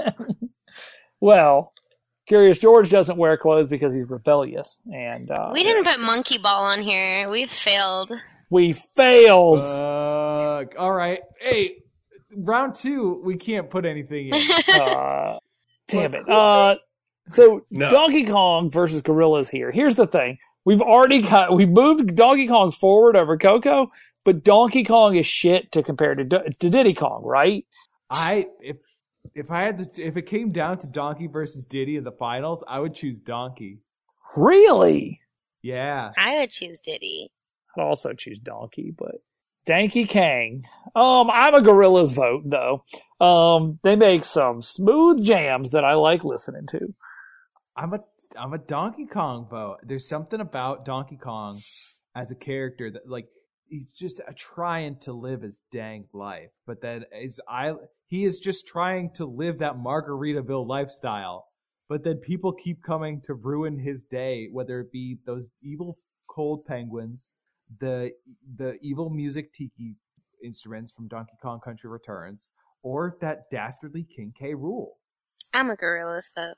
well, Curious George doesn't wear clothes because he's rebellious, and uh, We didn't put Monkey Ball on here. We've failed. we failed. Uh, all right, hey, round two, we can't put anything in. Uh, damn it. Uh, so No. Donkey Kong versus Gorillas here. Here's the thing. We've already got, we moved Donkey Kong forward over Coco, but Donkey Kong is shit to compare to, to Diddy Kong, right? I if if I had to if it came down to Donkey versus Diddy in the finals, I would choose Donkey. Really? Yeah. I would choose Diddy. I'd also choose Donkey, but Danky Kang. Um, I'm a Gorillas vote though. Um, they make some smooth jams that I like listening to. I'm a I'm a Donkey Kong vote. There's something about Donkey Kong as a character that like he's just a trying to live his dang life, but then is I he is just trying to live that Margaritaville lifestyle. But then people keep coming to ruin his day, whether it be those evil cold penguins, the the evil music tiki instruments from Donkey Kong Country Returns, or that dastardly King K. Rool. I'm a Gorillas vote.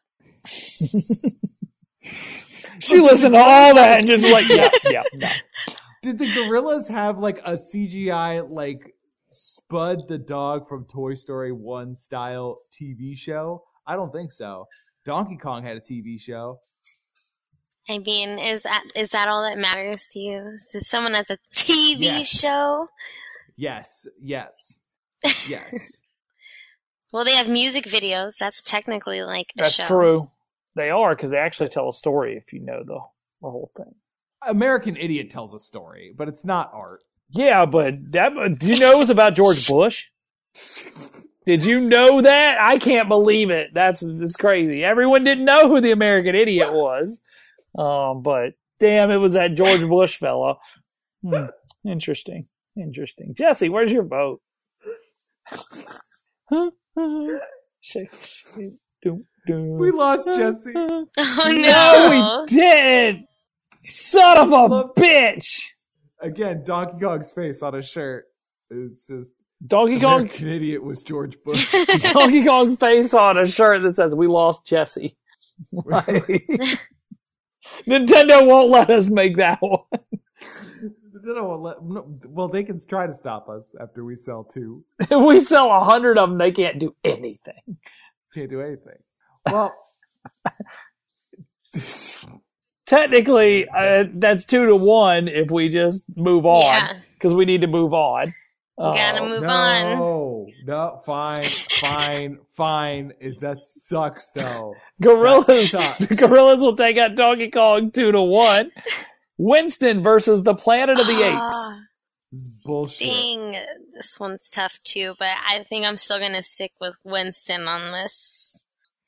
She listened to all that and just like, yeah, yeah, no. Did the Gorillas have like a C G I like Spud the dog from Toy Story one style T V show? I don't think so. Donkey Kong had a T V show. I mean, is that is that all that matters to you? If someone has a T V Yes. show, Yes, yes, yes. well, they have music videos. That's technically like a That's show. true. They are, because they actually tell a story if you know the, the whole thing. American Idiot tells a story, but it's not art. Yeah, but that, do you know it was about George Bush? Did you know that? I can't believe it. That's that's crazy. Everyone didn't know who the American Idiot was. Um, but damn, it was that George Bush fella. Hmm. Interesting. Interesting. Jesse, where's your vote? shake, shake, do, do. We lost Jesse. Oh No, no! we did. Son of a Love- bitch. Again, Donkey Kong's face on a shirt is just Donkey Kong. American Idiot was George Bush. Donkey Kong's face on a shirt that says "We lost Jesse." Like, Nintendo won't let us make that one. They don't let- no, well, they can try to stop us after we sell two. If we sell a hundred of them, they can't do anything. Can't do anything. Well, Technically, uh, that's two to one if we just move on, Yeah. because we need to move on. We gotta Uh, move on. no, no, fine, fine, fine. It, that sucks, though. Gorillas, That sucks. the Gorillas will take out Donkey Kong two to one. Winston versus the Planet of the Apes. Ah, This is bullshit. dang, this one's tough too, but I think I'm still gonna stick with Winston on this.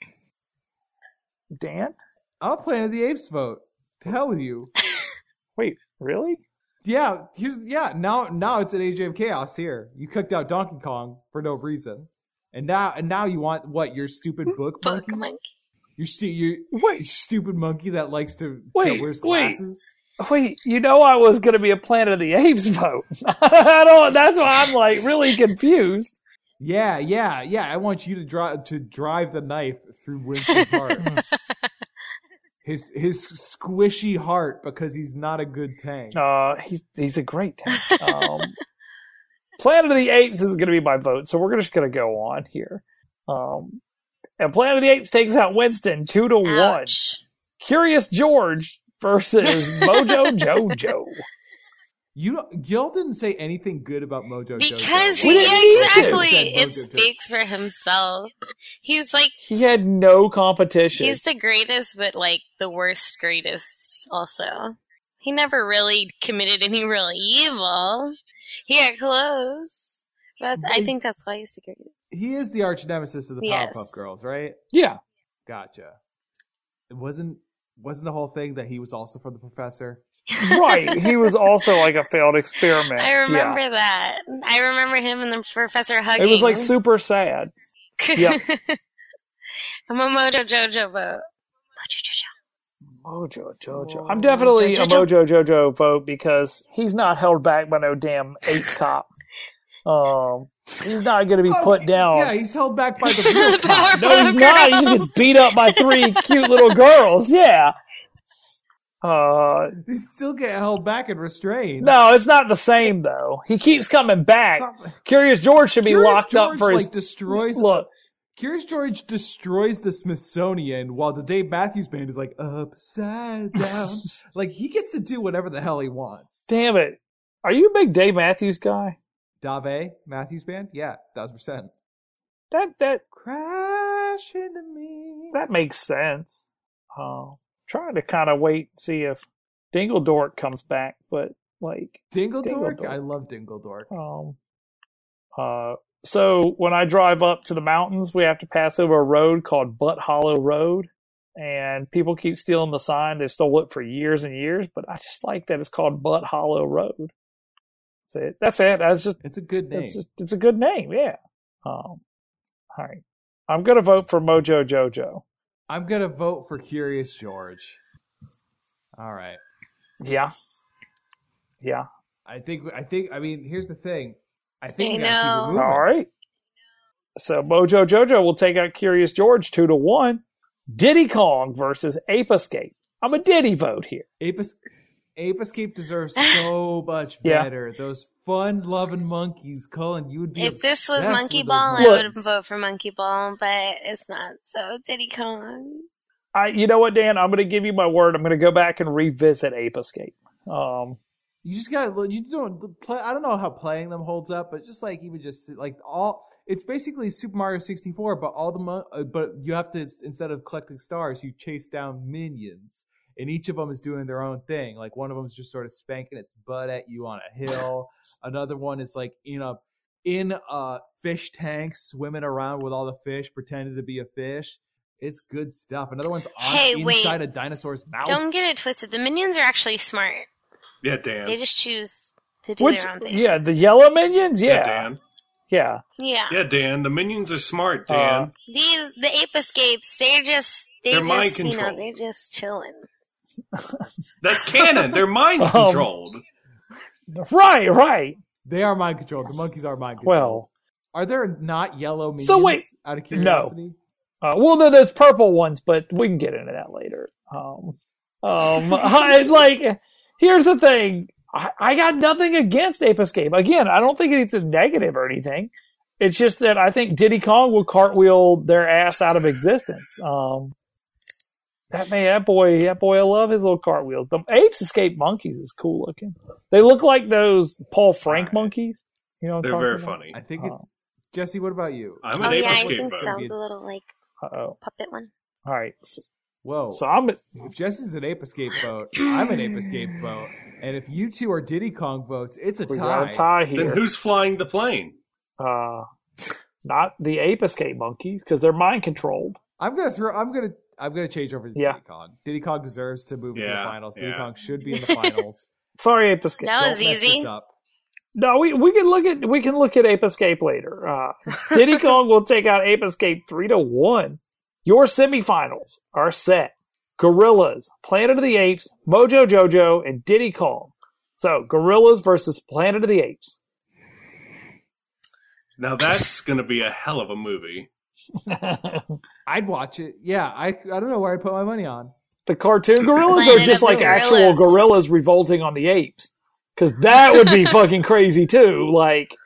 Dan? I'll Planet of the Apes vote. To hell with you. Wait, really? Yeah, here's yeah. Now, now it's an Age of Chaos here. You cooked out Donkey Kong for no reason, and now, and now you want what? Your stupid book Book monkey? monkey. Your stu- you Wait. you stupid monkey that likes to Wait, that wears wait. glasses. Wait, you know I was going to be a Planet of the Apes vote. I don't. That's why I'm like really confused. Yeah, yeah, yeah. I want you to drive to drive the knife through Winston's heart. his his squishy heart because he's not a good tank. Uh, he's he's a great tank. Um, Planet of the Apes is going to be my vote, so we're just going to go on here. Um, and Planet of the Apes takes out Winston two to one. Ouch. Curious George versus Mojo Jojo. You y'all didn't say anything good about Mojo Because Jojo. We he, didn't need to. exactly, Said it Mojo Jojo. speaks for himself. He's like, He had no competition. he's the greatest, but like the worst greatest also. He never really committed any real evil. He got close. But I think that's why he's the greatest. He is the arch nemesis of the Yes. Powerpuff Girls, right? Yeah. Gotcha. It wasn't wasn't the whole thing that he was also for the professor? Right. He was also like a failed experiment. I remember that. I remember him and the professor Yeah. hugging. It was like super sad. yeah. I'm a Mojo Jojo vote. Mojo Jojo. Mojo Jojo. I'm definitely a Mojo Jojo vote because he's not held back by no damn apes cop. Um, he's not going to be put Oh, down. Yeah, he's held back by the real cop. No, he's not. He just gets beat up by three cute little girls. Yeah. Uh, They still get held back and restrained. no, it's not the same though. He keeps coming back. It's not- Curious George should be Curious locked George, up for his like, destroys. look. Curious George destroys the Smithsonian while the Dave Matthews Band is like upside down. Like he gets to do whatever the hell he wants. Damn it! Are you a big Dave Matthews guy? Dave Matthews Band, yeah, thousand percent. That that Crash into me. that makes sense. Uh, trying to kind of wait and see if Dingle Dork comes back, but like Dingle Dork? Dingledork. I love Dingle Dork. um uh so when I drive up to the mountains, we have to pass over a road called Butt Hollow Road, and people keep stealing the sign. They've stole it for years and years, but I just like that it's called Butt Hollow Road. That's it. That's it. That's just It's a good name. it's just, it's a good name, yeah. Um, all right, I'm gonna vote for Mojo Jojo. I'm gonna vote for Curious George. All right. Yeah, yeah. I think. I think. I mean, here's the thing. I think I we gotta keep it know. moving. All right. So Mojo Jojo will take out Curious George two to one. Diddy Kong versus Ape Escape. I'm a Diddy vote here. Ape, Es- Ape Escape deserves so much Yeah. better. Those fun-loving monkeys, Cullen. You would be. If this was obsessed Monkey with those Ball, I monkeys. Look. would vote for Monkey Ball, but it's not. So Diddy Kong. I, you know what, Dan? I'm going to give you my word. I'm going to go back and revisit Ape Escape. Um, You just gotta. You don't play. I don't know how playing them holds up, but just like even just like all. It's basically Super Mario sixty-four, but all the mo- uh, but you have to instead of collecting stars, you chase down minions, and each of them is doing their own thing. Like one of them is just sort of spanking its butt at you on a hill. Another one is like in a in a fish tank swimming around with all the fish, pretending to be a fish. It's good stuff. Another one's on, Hey, inside wait. a dinosaur's mouth. Don't get it twisted. The minions are actually smart. Yeah, Dan. They just choose to do Which, their own thing. yeah, the yellow minions? Yeah, Yeah. Dan. Yeah. Yeah. Yeah, Dan. The minions are smart, Dan. Uh, These the ape escapes. They're just they They're just mind you know controlled. they're just chilling. That's canon. They're mind Um, controlled. Right, right. They are mind controlled. The monkeys are mind controlled. Well, Are there not yellow minions? So wait. Out of curiosity? uh, well, no, there's purple ones, but we can get into that later. Um, um, I, like, here's the thing. I, I got nothing against Ape Escape. Again, I don't think it's a negative or anything. It's just that I think Diddy Kong will cartwheel their ass out of existence. Um, that man, that boy, that boy, I love his little cartwheel. The Apes Escape monkeys is cool looking. They look like those Paul Frank monkeys. You know what I'm They're talking very about? funny. I think it, Oh. Jesse, what about you? I'm Oh an ape yeah, I escape think vote. so. The little like Uh-oh. puppet one. All right. Whoa. So I'm, if Jesse's an ape escape vote, I'm an ape escape vote. And if you two are Diddy Kong votes, it's a we tie. got a tie Then here. who's flying the plane? Uh, not the Ape Escape monkeys, because they're mind controlled. I'm gonna throw. I'm gonna. I'm gonna change over to Yeah. Diddy Kong. Diddy Kong deserves to move into the Yeah, finals. Diddy yeah. Kong should be in the finals. Sorry, Ape Escape. That was Don't mess easy. this up. No, we we can look at we can look at Ape Escape later. Uh, Diddy Kong will take out Ape Escape three to one. Your semifinals are set: Gorillas, Planet of the Apes, Mojo Jojo, and Diddy Kong. So, Gorillas versus Planet of the Apes. Now that's going to be a hell of a movie. I'd watch it. Yeah, I. I don't know where I'd put my money on. The cartoon gorillas, or Planet just of the like actual Gorillas. gorillas revolting on the apes? Because that would be fucking crazy too. Like,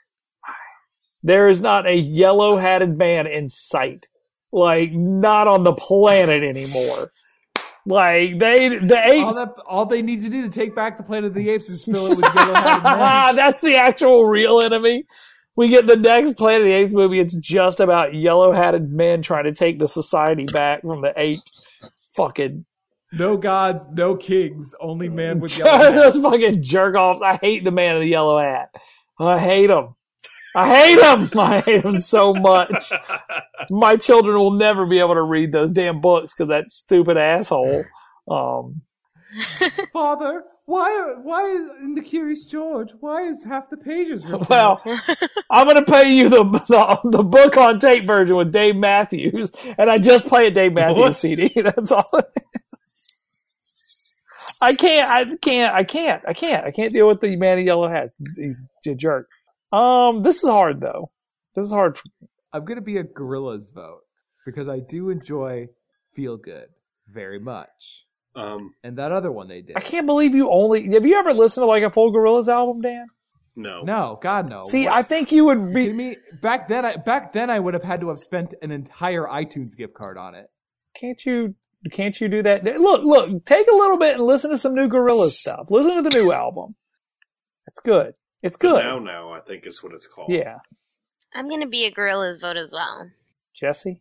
there is not a yellow-hatted man in sight. Like, not on the planet anymore. Like, they, the All apes. that. All they need to do to take back the Planet of the Apes is fill it with yellow-headed men. That's the actual real enemy. We get the next Planet of the Apes movie. It's just about yellow-hatted men trying to take the society back from the apes. Fucking. No gods, no kings, only man with yellow hair. Those fucking jerk offs. I hate the man in the yellow hat. I hate him. I hate him. I hate him so much. My children will never be able to read those damn books because that stupid asshole. Um, Father, why? Why is in the Curious George? Why is half the pages written? well, I'm going to play you the, the the book on tape version with Dave Matthews, and I just play a Dave Matthews What? C D. That's all it is. I can't. I can't. I can't. I can't. I can't deal with the man in yellow hats. He's a jerk. Um, this is hard though. This is hard for me. I'm gonna be a Gorillaz vote because I do enjoy Feel Good very much, Um, and that other one they did. I can't believe you only. Have you ever listened to like a full Gorillaz album, Dan? no. No, God no. See, What- I think you would Are you kidding be. me? Back then, I back then I would have had to have spent an entire iTunes gift card on it. Can't you? Can't you do that? Look, look. Take a little bit and listen to some new Gorillaz stuff. Listen to the new album. It's good. It's But good. Now, now, I think is what it's called. Yeah, I'm gonna be a Gorilla's vote as well. Jesse.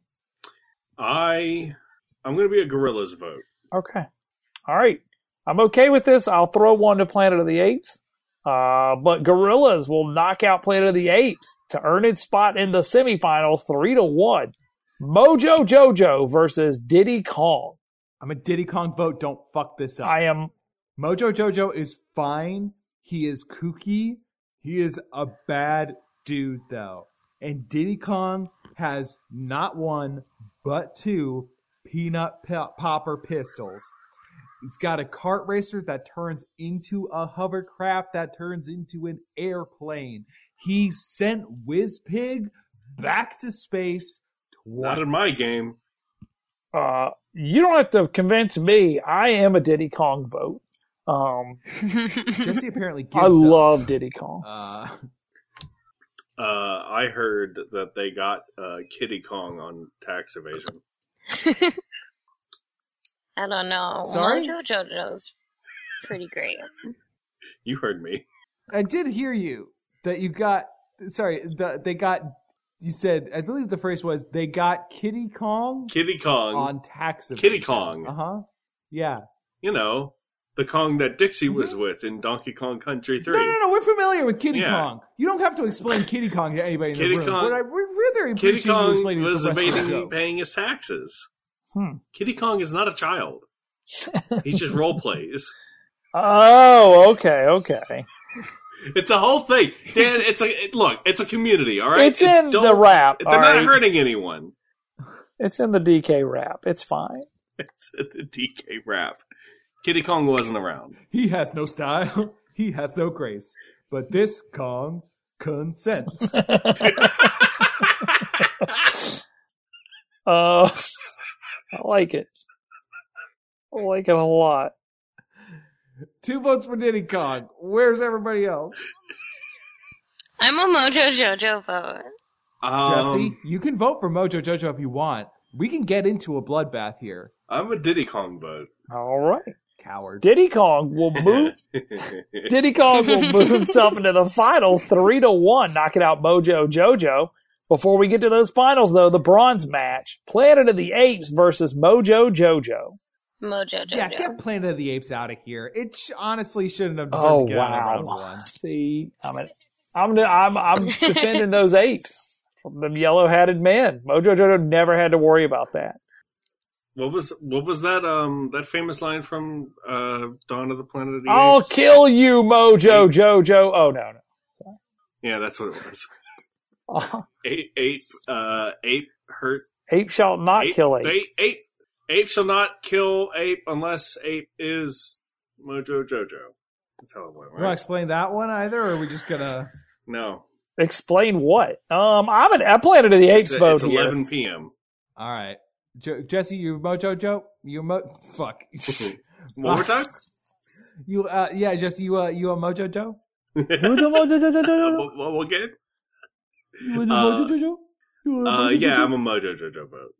I, I'm going to be a Gorillas vote. Okay. All right. I'm okay with this. I'll throw one to Planet of the Apes. Uh, but Gorillas will knock out Planet of the Apes to earn its spot in the semifinals three to one. Mojo Jojo versus Diddy Kong. I'm a Diddy Kong vote. Don't fuck this up. I am. Mojo Jojo is fine. He is kooky. He is a bad dude, though. And Diddy Kong has not one, but two peanut pop- popper pistols. He's got a kart racer that turns into a hovercraft that turns into an airplane. He sent Whizpig back to space twice. Not in my game. Uh, you don't have to convince me. I am a Diddy Kong vote. Um, Jesse apparently gives I up. love Diddy Kong. Uh, Uh, I heard that they got uh, Kitty Kong on tax evasion. I don't know. Sorry? Mojo Jojo's pretty great. You heard me. I did hear you that you got. Sorry, the, they got. You said, I believe the phrase was they got Kitty Kong Kitty Kong. on tax evasion. Kitty Kong. Uh huh. Yeah. You know, the Kong that Dixie Mm-hmm. was with in Donkey Kong Country No, three. no, no. We're familiar with Kitty Yeah. Kong. You don't have to explain Kitty Kong to anybody in Kitty the room. Kong- But I really Kitty appreciate you Kong explaining was this the rest of the evading show. paying his taxes. Hmm. Kitty Kong is not a child. He just role plays. Oh, okay, okay. It's a whole thing, Dan. It's a it, look. It's a community. All right. It's in Don't- the rap. They're all not right? hurting anyone. It's in the D K rap. It's fine. It's the D K rap. Kitty Kong wasn't around. He has no style. He has no grace. But this Kong consents. Uh, I like it. I like it a lot. Two votes for Diddy Kong. Where's everybody else? I'm a Mojo Jojo vote. Um, Jesse, you can vote for Mojo Jojo if you want. We can get into a bloodbath here. I'm a Diddy Kong vote. All right. Coward. Diddy Kong will move. Diddy Kong will move himself into the finals three to one, knocking out Mojo Jojo. Before we get to those finals, though, the bronze match: Planet of the Apes versus Mojo Jojo. Mojo Jojo. Yeah, get Planet of the Apes out of here. It sh- honestly shouldn't have deserved Oh to get out of round wow! one. See, I'm an, I'm I'm I'm defending those apes from them yellow-hatted men. Mojo Jojo never had to worry about that. What was what was that um that famous line from uh Dawn of the Planet of the I'll Apes? kill you, Mojo Jojo. Oh no, no. Yeah, that's what it was. Uh, Ape, ape, uh, ape hurt. ape shall not Ape, kill ape. ape, ape, ape shall not kill ape unless ape is Mojo Jojo. That's how it went, You want right? to explain that one either, or are we just gonna... No, Explain what? Um, I'm an a Planet of the Apes it's, vote it's here. eleven p.m. All right. Jo- Jesse, you Mojo Joe? You Mo... Fuck. One more time. You, uh, yeah, Jesse, you, uh, you a Mojo Joe? Who's the Mojo Jojo? What, what, what again? You a Uh, Mojo Jojo? You a Uh, Mojo yeah, Jojo? I'm a Mojo Jojo vote.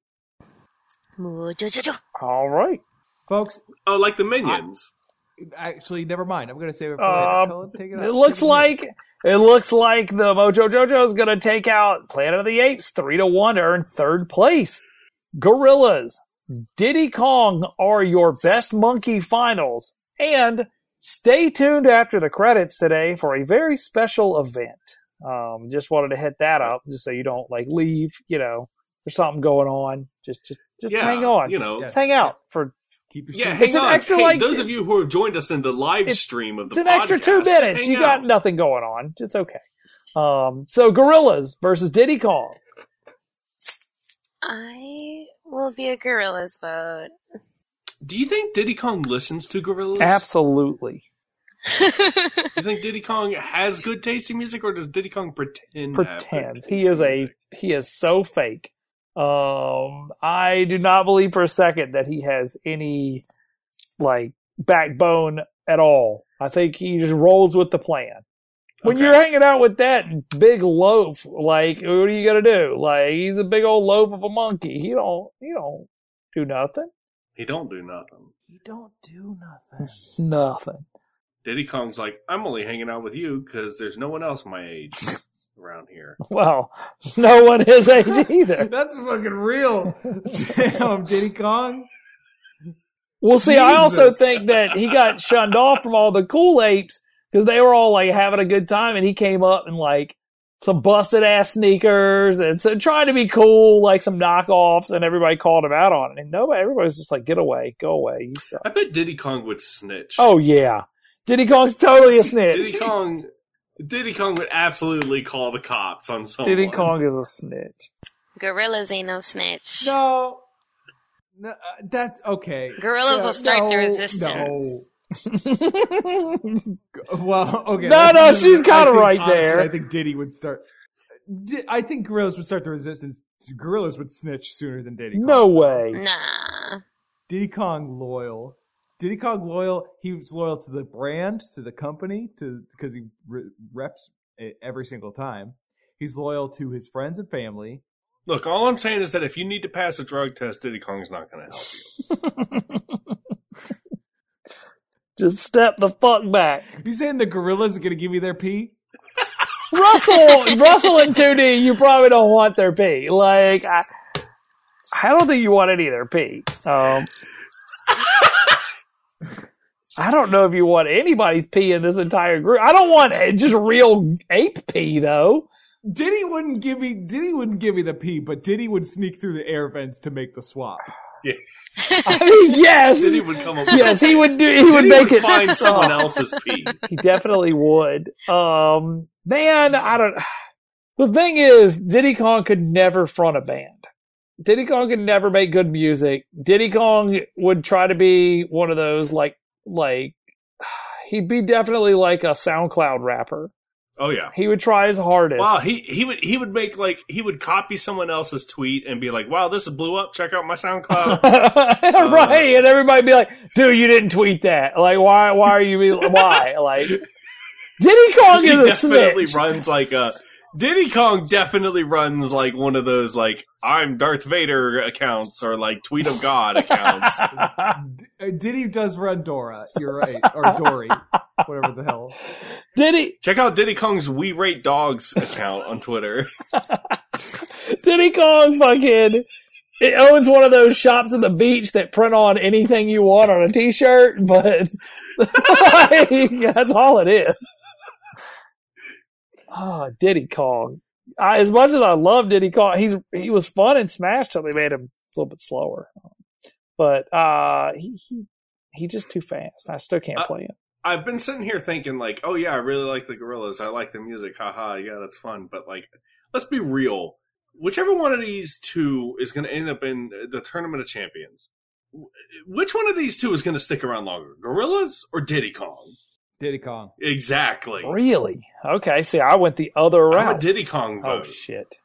Mojo Jojo. All right. Folks, Oh, like the Minions. actually, never mind. I'm gonna save it for Um, later. Colin, take it out. It looks Take it away. like it looks like the Mojo Jojo is going to take out Planet of the Apes three to one to earn third place. Gorillas, Diddy Kong are your best monkey finals, and stay tuned after the credits today for a very special event. Um, just wanted to hit that up just so you don't like leave. You know, there's something going on. Just just just Yeah, hang on. you know. Just hang out for Keep your Yeah, seat. hang It's an on. extra, hey, like- those of you who have joined us in the live It's- stream of the It's an extra two podcast, just minutes. hang You got out. nothing going on. It's okay. Um, so Gorillas versus Diddy Kong. I will be a Gorillas vote. Do you think Diddy Kong listens to Gorillaz? Absolutely. You think Diddy Kong has good taste in music, or does Diddy Kong pretend? to have good Pretends. taste He is in a music? he is so fake. Um, I do not believe for a second that he has any like backbone at all. I think he just rolls with the plan. When Okay. you're hanging out with that big loaf, like, what are you gonna do? Like, he's a big old loaf of a monkey. He don't, he don't do nothing. He don't do nothing. You don't do nothing. Nothing. Diddy Kong's like, I'm only hanging out with you because there's no one else my age around here. Well, no one his age either. That's fucking real. Damn, Diddy Kong. Well, see, I also Jesus. think that he got shunned off from all the cool apes because they were all like having a good time, and he came up in like some busted ass sneakers and so trying to be cool, like some knockoffs, and everybody called him out on it. And nobody, everybody's just like, "Get away, go away, you suck." I bet Diddy Kong would snitch. Oh yeah, Diddy Kong's totally a snitch. Diddy Kong, Diddy Kong would absolutely call the cops on someone. Diddy Kong is a snitch. Gorillas ain't no snitch. No. No, uh, that's okay. Gorillas Uh, will start the no, resistance. No. Well, okay. No, let's- no, let's- she's I kinda think, right honestly, there. I think Diddy would start. Di- I think Gorillas would start the resistance. Gorillas would snitch sooner than Diddy Kong. No way. Nah. Diddy Kong loyal. Diddy Kong loyal. He was loyal to the brand, to the company, to because he re- reps it every single time. He's loyal to his friends and family. Look, all I'm saying is that if you need to pass a drug test, Diddy Kong's not going to help you. Just step the fuck back. You saying the Gorillas are going to give you their pee? Russell, Russell and two D, you probably don't want their pee. Like, I, I don't think you want any of their pee. Um, I don't know if you want anybody's pee in this entire group. I don't want just real ape pee, though. Diddy wouldn't give me Diddy wouldn't give me the pee, but Diddy would sneak through the air vents to make the swap. Yeah. I mean, yes. Diddy would come up. Yes, he would do. He Diddy would make would it find someone else's pee. He definitely would. Um, man, I don't. The thing is, Diddy Kong could never front a band. Diddy Kong could never make good music. Diddy Kong would try to be one of those like like he'd be definitely like a SoundCloud rapper. Oh yeah, he would try his hardest. Wow, he he would he would make like he would copy someone else's tweet and be like, "Wow, this is blew up. Check out my SoundCloud." Right, uh, and everybody be like, "Dude, you didn't tweet that. Like, why? Why are you? Why? Like, Diddy Kong is a definitely snitch. runs like a Diddy Kong definitely runs like one of those like I'm Darth Vader accounts or like Tweet of God accounts. D- Diddy does run Dora. You're right, or Dory, whatever the hell. Diddy Check out Diddy Kong's We Rate Dogs account on Twitter. Diddy Kong fucking it owns one of those shops at the beach that print on anything you want on a t-shirt, but like, that's all it is. Oh, Diddy Kong. I, as much as I love Diddy Kong, he's he was fun in Smash till they made him a little bit slower. But uh, he he he just too fast. I still can't uh, play him. I've been sitting here thinking like, oh yeah, I really like the Gorillaz. I like the music. Haha, yeah, that's fun. But like, let's be real. Whichever one of these two is going to end up in the Tournament of Champions, which one of these two is going to stick around longer, Gorillaz or Diddy Kong? Diddy Kong. Exactly. Really? Okay. See, I went the other route. I'm a Diddy Kong vote. Oh shit.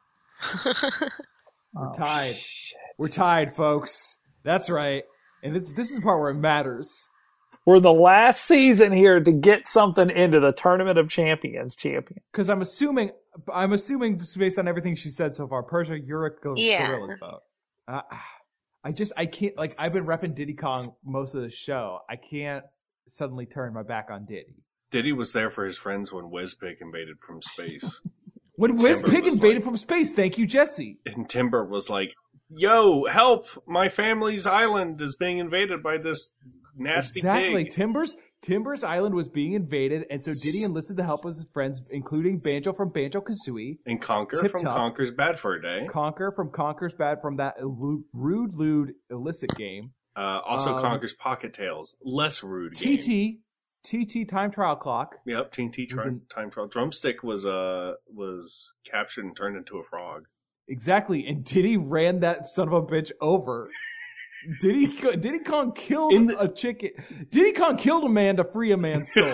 We're Oh, tied. shit. We're tied, folks. That's right. And this, this is the part where it matters. We're the last season here to get something into the Tournament of Champions champion. Because I'm assuming, I'm assuming based on everything she said so far, Persia, you're a Gor- Yeah. Gorillaz vote. Uh, I just, I can't, like, I've been repping Diddy Kong most of the show. I can't suddenly turn my back on Diddy. Diddy was there for his friends when Wizpig invaded from space. When Timber Wizpig was invaded like- from space, thank you, Jesse. And Timber was like, yo, help! My family's island is being invaded by this nasty Exactly. pig. Timbers Timbers Island was being invaded, and so Diddy enlisted the help of his friends, including Banjo from Banjo-Kazooie, And Conquer Tip from Top. Conquer's Bad for a Day. Conquer from Conquer's Bad from that elu- rude, lewd, illicit game, Uh, also Um, Conquer's Pocket Tales. Less rude T game. T, T T Time Trial Clock. Yep, T T Was tri- in- Time Trial. Drumstick was uh was captured and turned into a frog. Exactly, and Diddy ran that son of a bitch over. Diddy Diddy Kong killed In the- a chicken. Diddy Kong killed a man to free a man's soul.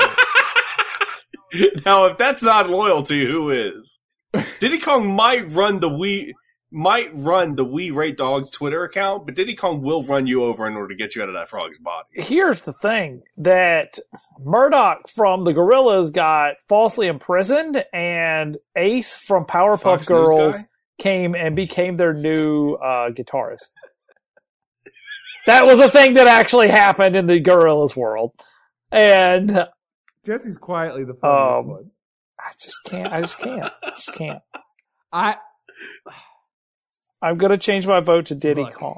Now, if that's not loyalty, who is? Diddy Kong might run the we might run the We Rate Dogs Twitter account, but Diddy Kong will run you over in order to get you out of that frog's body. Here's the thing that Murdoch from the Gorillaz got falsely imprisoned, and Ace from Powerpuff Fox News Girls guy? came and became their new uh, guitarist. That was a thing that actually happened in the Gorillaz world. And Jesse's quietly the funniest Um, one. I just can't. I just can't. I just can't. I I'm going to change my vote to Diddy Look. Kong.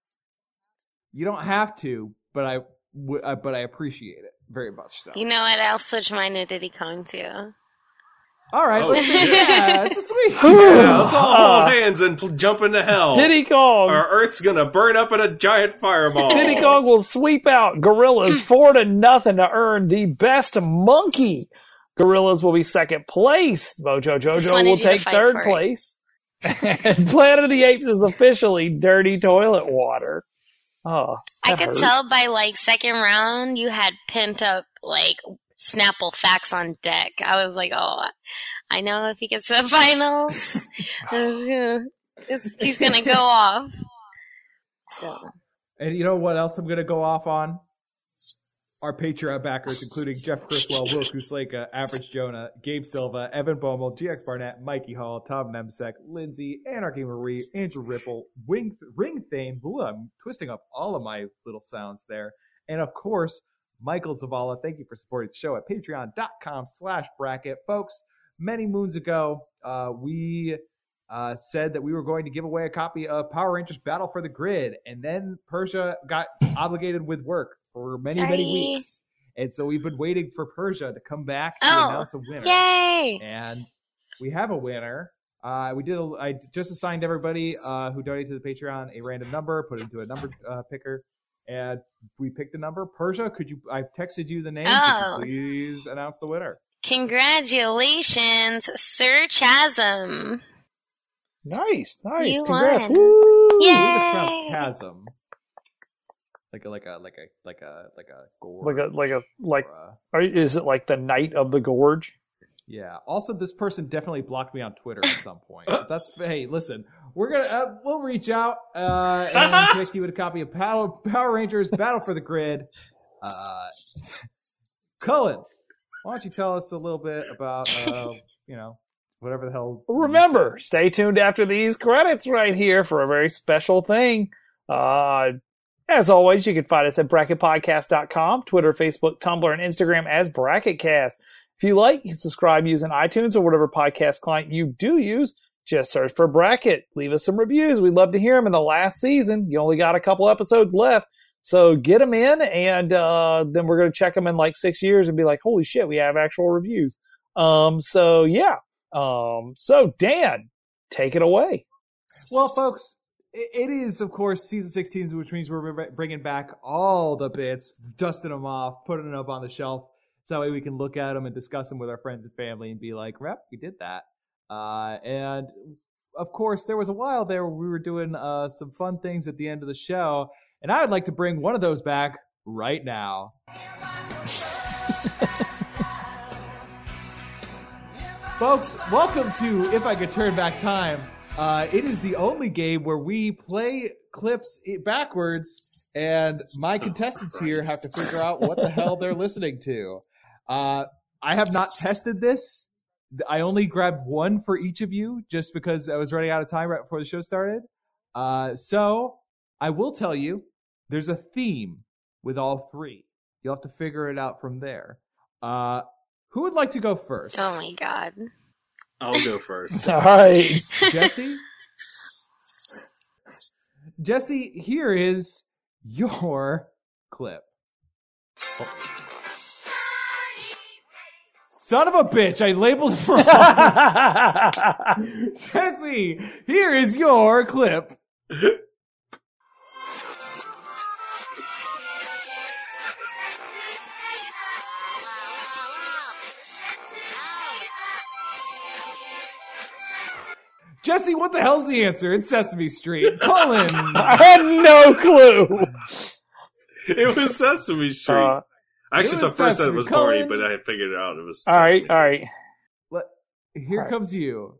You don't have to, but I w- uh, but I appreciate it very much. So, You know what? I'll switch mine to Diddy Kong too. all right, Oh, let's shit. yeah, it's a sweet. Yeah, let's all hold Uh, hands and pl- jump into hell. Diddy Kong. Our Earth's gonna burn up in a giant fireball. Diddy Kong will sweep out Gorillas four to nothing to earn the best monkey. Gorillas will be second place. Mojo Just Jojo wanted will you to take fight third for it. place. And Planet of the Apes is officially dirty toilet water. Oh, I that could hurt. tell by like second round you had pent up like Snapple facts on deck. I was like, oh, I know if he gets to the finals, it's- he's gonna go off. So And you know what else I'm going to go off on? Our Patreon backers, including Jeff Criswell, Will Kusleka, Average Jonah, Gabe Silva, Evan Bommel, G X Barnett, Mikey Hall, Tom Nemsek, Lindsay, Anarchy Marie, Andrew Ripple, Wing, Ring Thane, ooh, I'm twisting up all of my little sounds there. And of course, Michael Zavala. Thank you for supporting the show at patreon.com slash bracket. Folks, many moons ago, uh, we uh, said that we were going to give away a copy of Power Rangers Battle for the Grid. And then Persia got obligated with work for many, Sorry. many weeks. And so we've been waiting for Persia to come back to Oh, announce a winner. Yay! And we have a winner. Uh, we did. A, I just assigned everybody uh, who donated to the Patreon a random number, put it into a number uh, picker, and we picked a number. Persia, could you? I texted you the name. Oh. Could you please announce the winner? Congratulations, Sir Chasm. Nice, nice. You Congrats. won. Woo! I believe it's Yay! pronounced chasm. Like a like a like a like a like a gorge. Like a like a like. or a- Are, is it like the Night of the Gorge? Yeah. Also, this person definitely blocked me on Twitter at some point. But that's hey, listen, we're gonna uh, we'll reach out uh, and take you with a copy of Power, Power Rangers Battle for the Grid. Uh, Cullen, why don't you tell us a little bit about uh, you know whatever the hell? you Remember, said. stay tuned after these credits right here for a very special thing. Uh, as always, you can find us at bracket podcast dot com, Twitter, Facebook, Tumblr, and Instagram as BracketCast. If you like, you can subscribe using iTunes or whatever podcast client you do use. Just search for Bracket. Leave us some reviews. We'd love to hear them in the last season. You only got a couple episodes left. So get them in, and uh, then we're going to check them in like six years and be like, holy shit, we have actual reviews. Um, so, yeah. Um, so, Dan, take it away. Well, folks, i- it is of course season sixteen, which means we're br- bringing back all the bits, dusting them off, putting them up on the shelf. So that way we can look at them and discuss them with our friends and family and be like, rep, we did that. Uh, and of course, there was a while there where we were doing uh, some fun things at the end of the show. And I would like to bring one of those back right now. Folks, welcome to If I Could Turn Back Time. Uh, it is the only game where we play clips i- backwards, and my contestants here have to figure out what the hell they're listening to. Uh, I have not tested this. I only grabbed one for each of you just because I was running out of time right before the show started. Uh, so I will tell you, there's a theme with all three. You'll have to figure it out from there. Uh, who would like to go first? Oh my god. I'll go first. All right. Jesse? Jesse, here is your clip. Oh. Son of a bitch, I labeled it wrong. Jesse, here is your clip. Jesse, what the hell's the answer? It's Sesame Street. Colin. I had no clue. It was Sesame Street. Uh, Actually, it the was first time Sesame. it was Barney, Colin. but I had figured it out. It was all Sesame right, Street. all right. Let- Here Alright. comes you.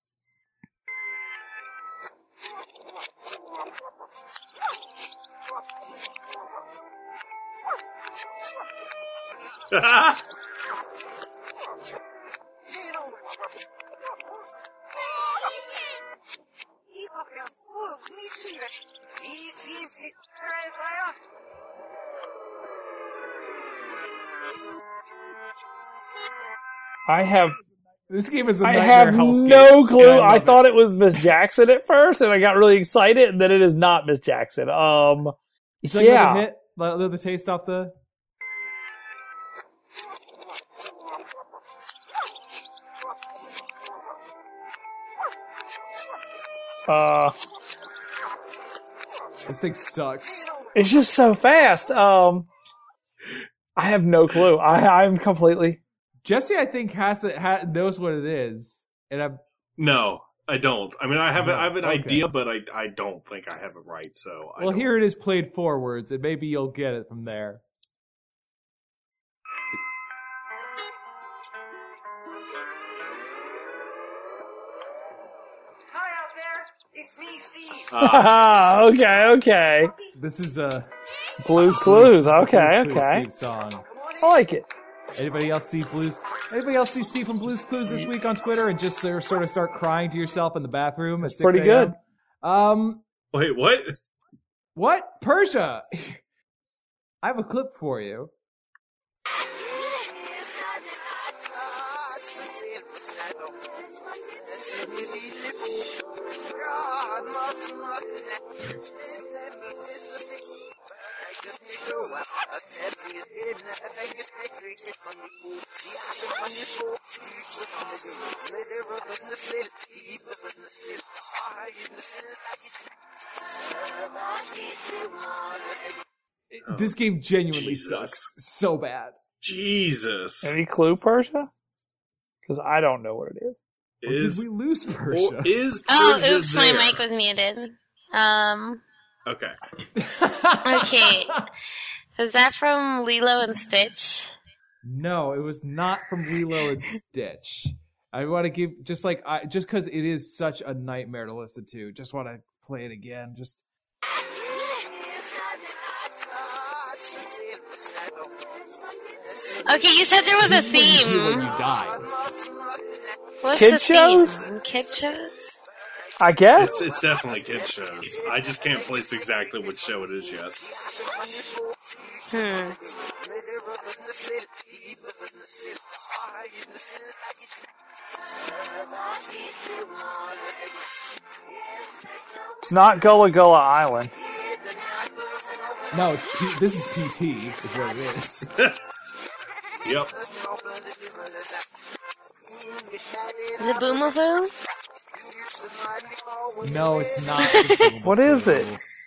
I have This game is a I nightmare have hellscape. no clue. And I I, love thought it. was Miss Jackson at first, and I got really excited, and then it is not Miss Jackson. Um, Would you like another yeah. hit? Let another taste off the. Uh, This thing sucks. it's just so fast. Um, I have no clue. I, I'm completely. Jesse, I think has it ha, knows what it is, and I'm. No, I don't. I mean, I have, a, I have an Okay. idea, but I, I don't think I have it right. So, I Well, don't. here it is played forwards, and maybe you'll get it from there. Hi out there, it's me, Steve. Ah, okay, okay. This is a Blues Clues. Okay, Blues Clues okay. theme song. Come on in. I like it. Anybody else see Blues? Anybody else see Steve from Blues Clues this week on Twitter and just sort of start crying to yourself in the bathroom at six pretty a.m.? good. Um, wait, what? what? Persia. I have a clip for you. This game genuinely Jesus. sucks so bad. Jesus. Any clue, Persia? Because I don't know what it is. Or Is, did we lose Persia? or is Oh, Persia oops, my there? mic was muted. Um, Okay. okay. Is that from Lilo and Stitch? No, it was not from Lilo and Stitch. I want to give just like I just because it is such a nightmare to listen to. Just want to play it again. Just Okay, you said there was a this is what you do when theme. you die. What's Kid the shows? theme? Kid shows? I guess. It's, it's definitely kid shows. I just can't place exactly which show it is yet. Hmm. It's not Gullah Gullah Island. No, it's P- this is P T. Is what it is. Yep. Is it Boomafoo? No, it's not. What is it?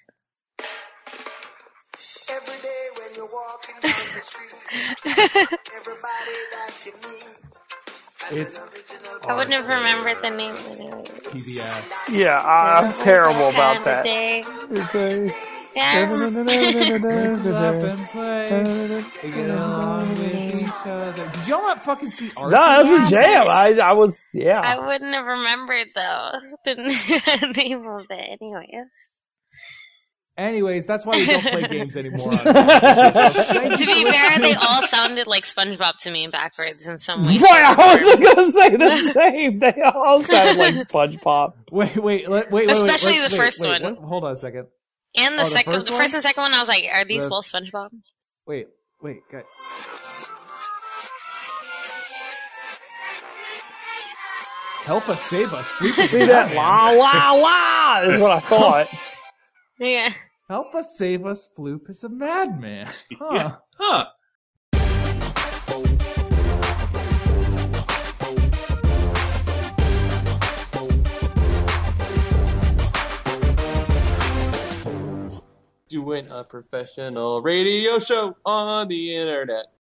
It's I wouldn't have remembered the name anyway. P B S. Yeah, I- I'm terrible about that. Day. Okay. Yeah. Friends up and play. We get along with each other. Did y'all not fucking see Arthur? No, that was a jam. I, I was, I yeah. wouldn't have remembered though the name of it. Anyways, Anyways, that's why we don't play games anymore. On Thank to you be for fair, they listening. all sounded like SpongeBob to me backwards in some way. Right, I was gonna say the same. They all sounded like SpongeBob. Wait, wait, let, wait, wait, Especially wait, the wait, first wait, one. what- hold on a second. And the Oh, the second, first the one? first and second one, I was like, are these The- both SpongeBob? Wait, wait, guys. Help us, save us. Please See that? La la la is what I thought. Yeah. Help us, save us. Floop is a madman. Huh. Yeah. Huh. Doing a professional radio show on the internet.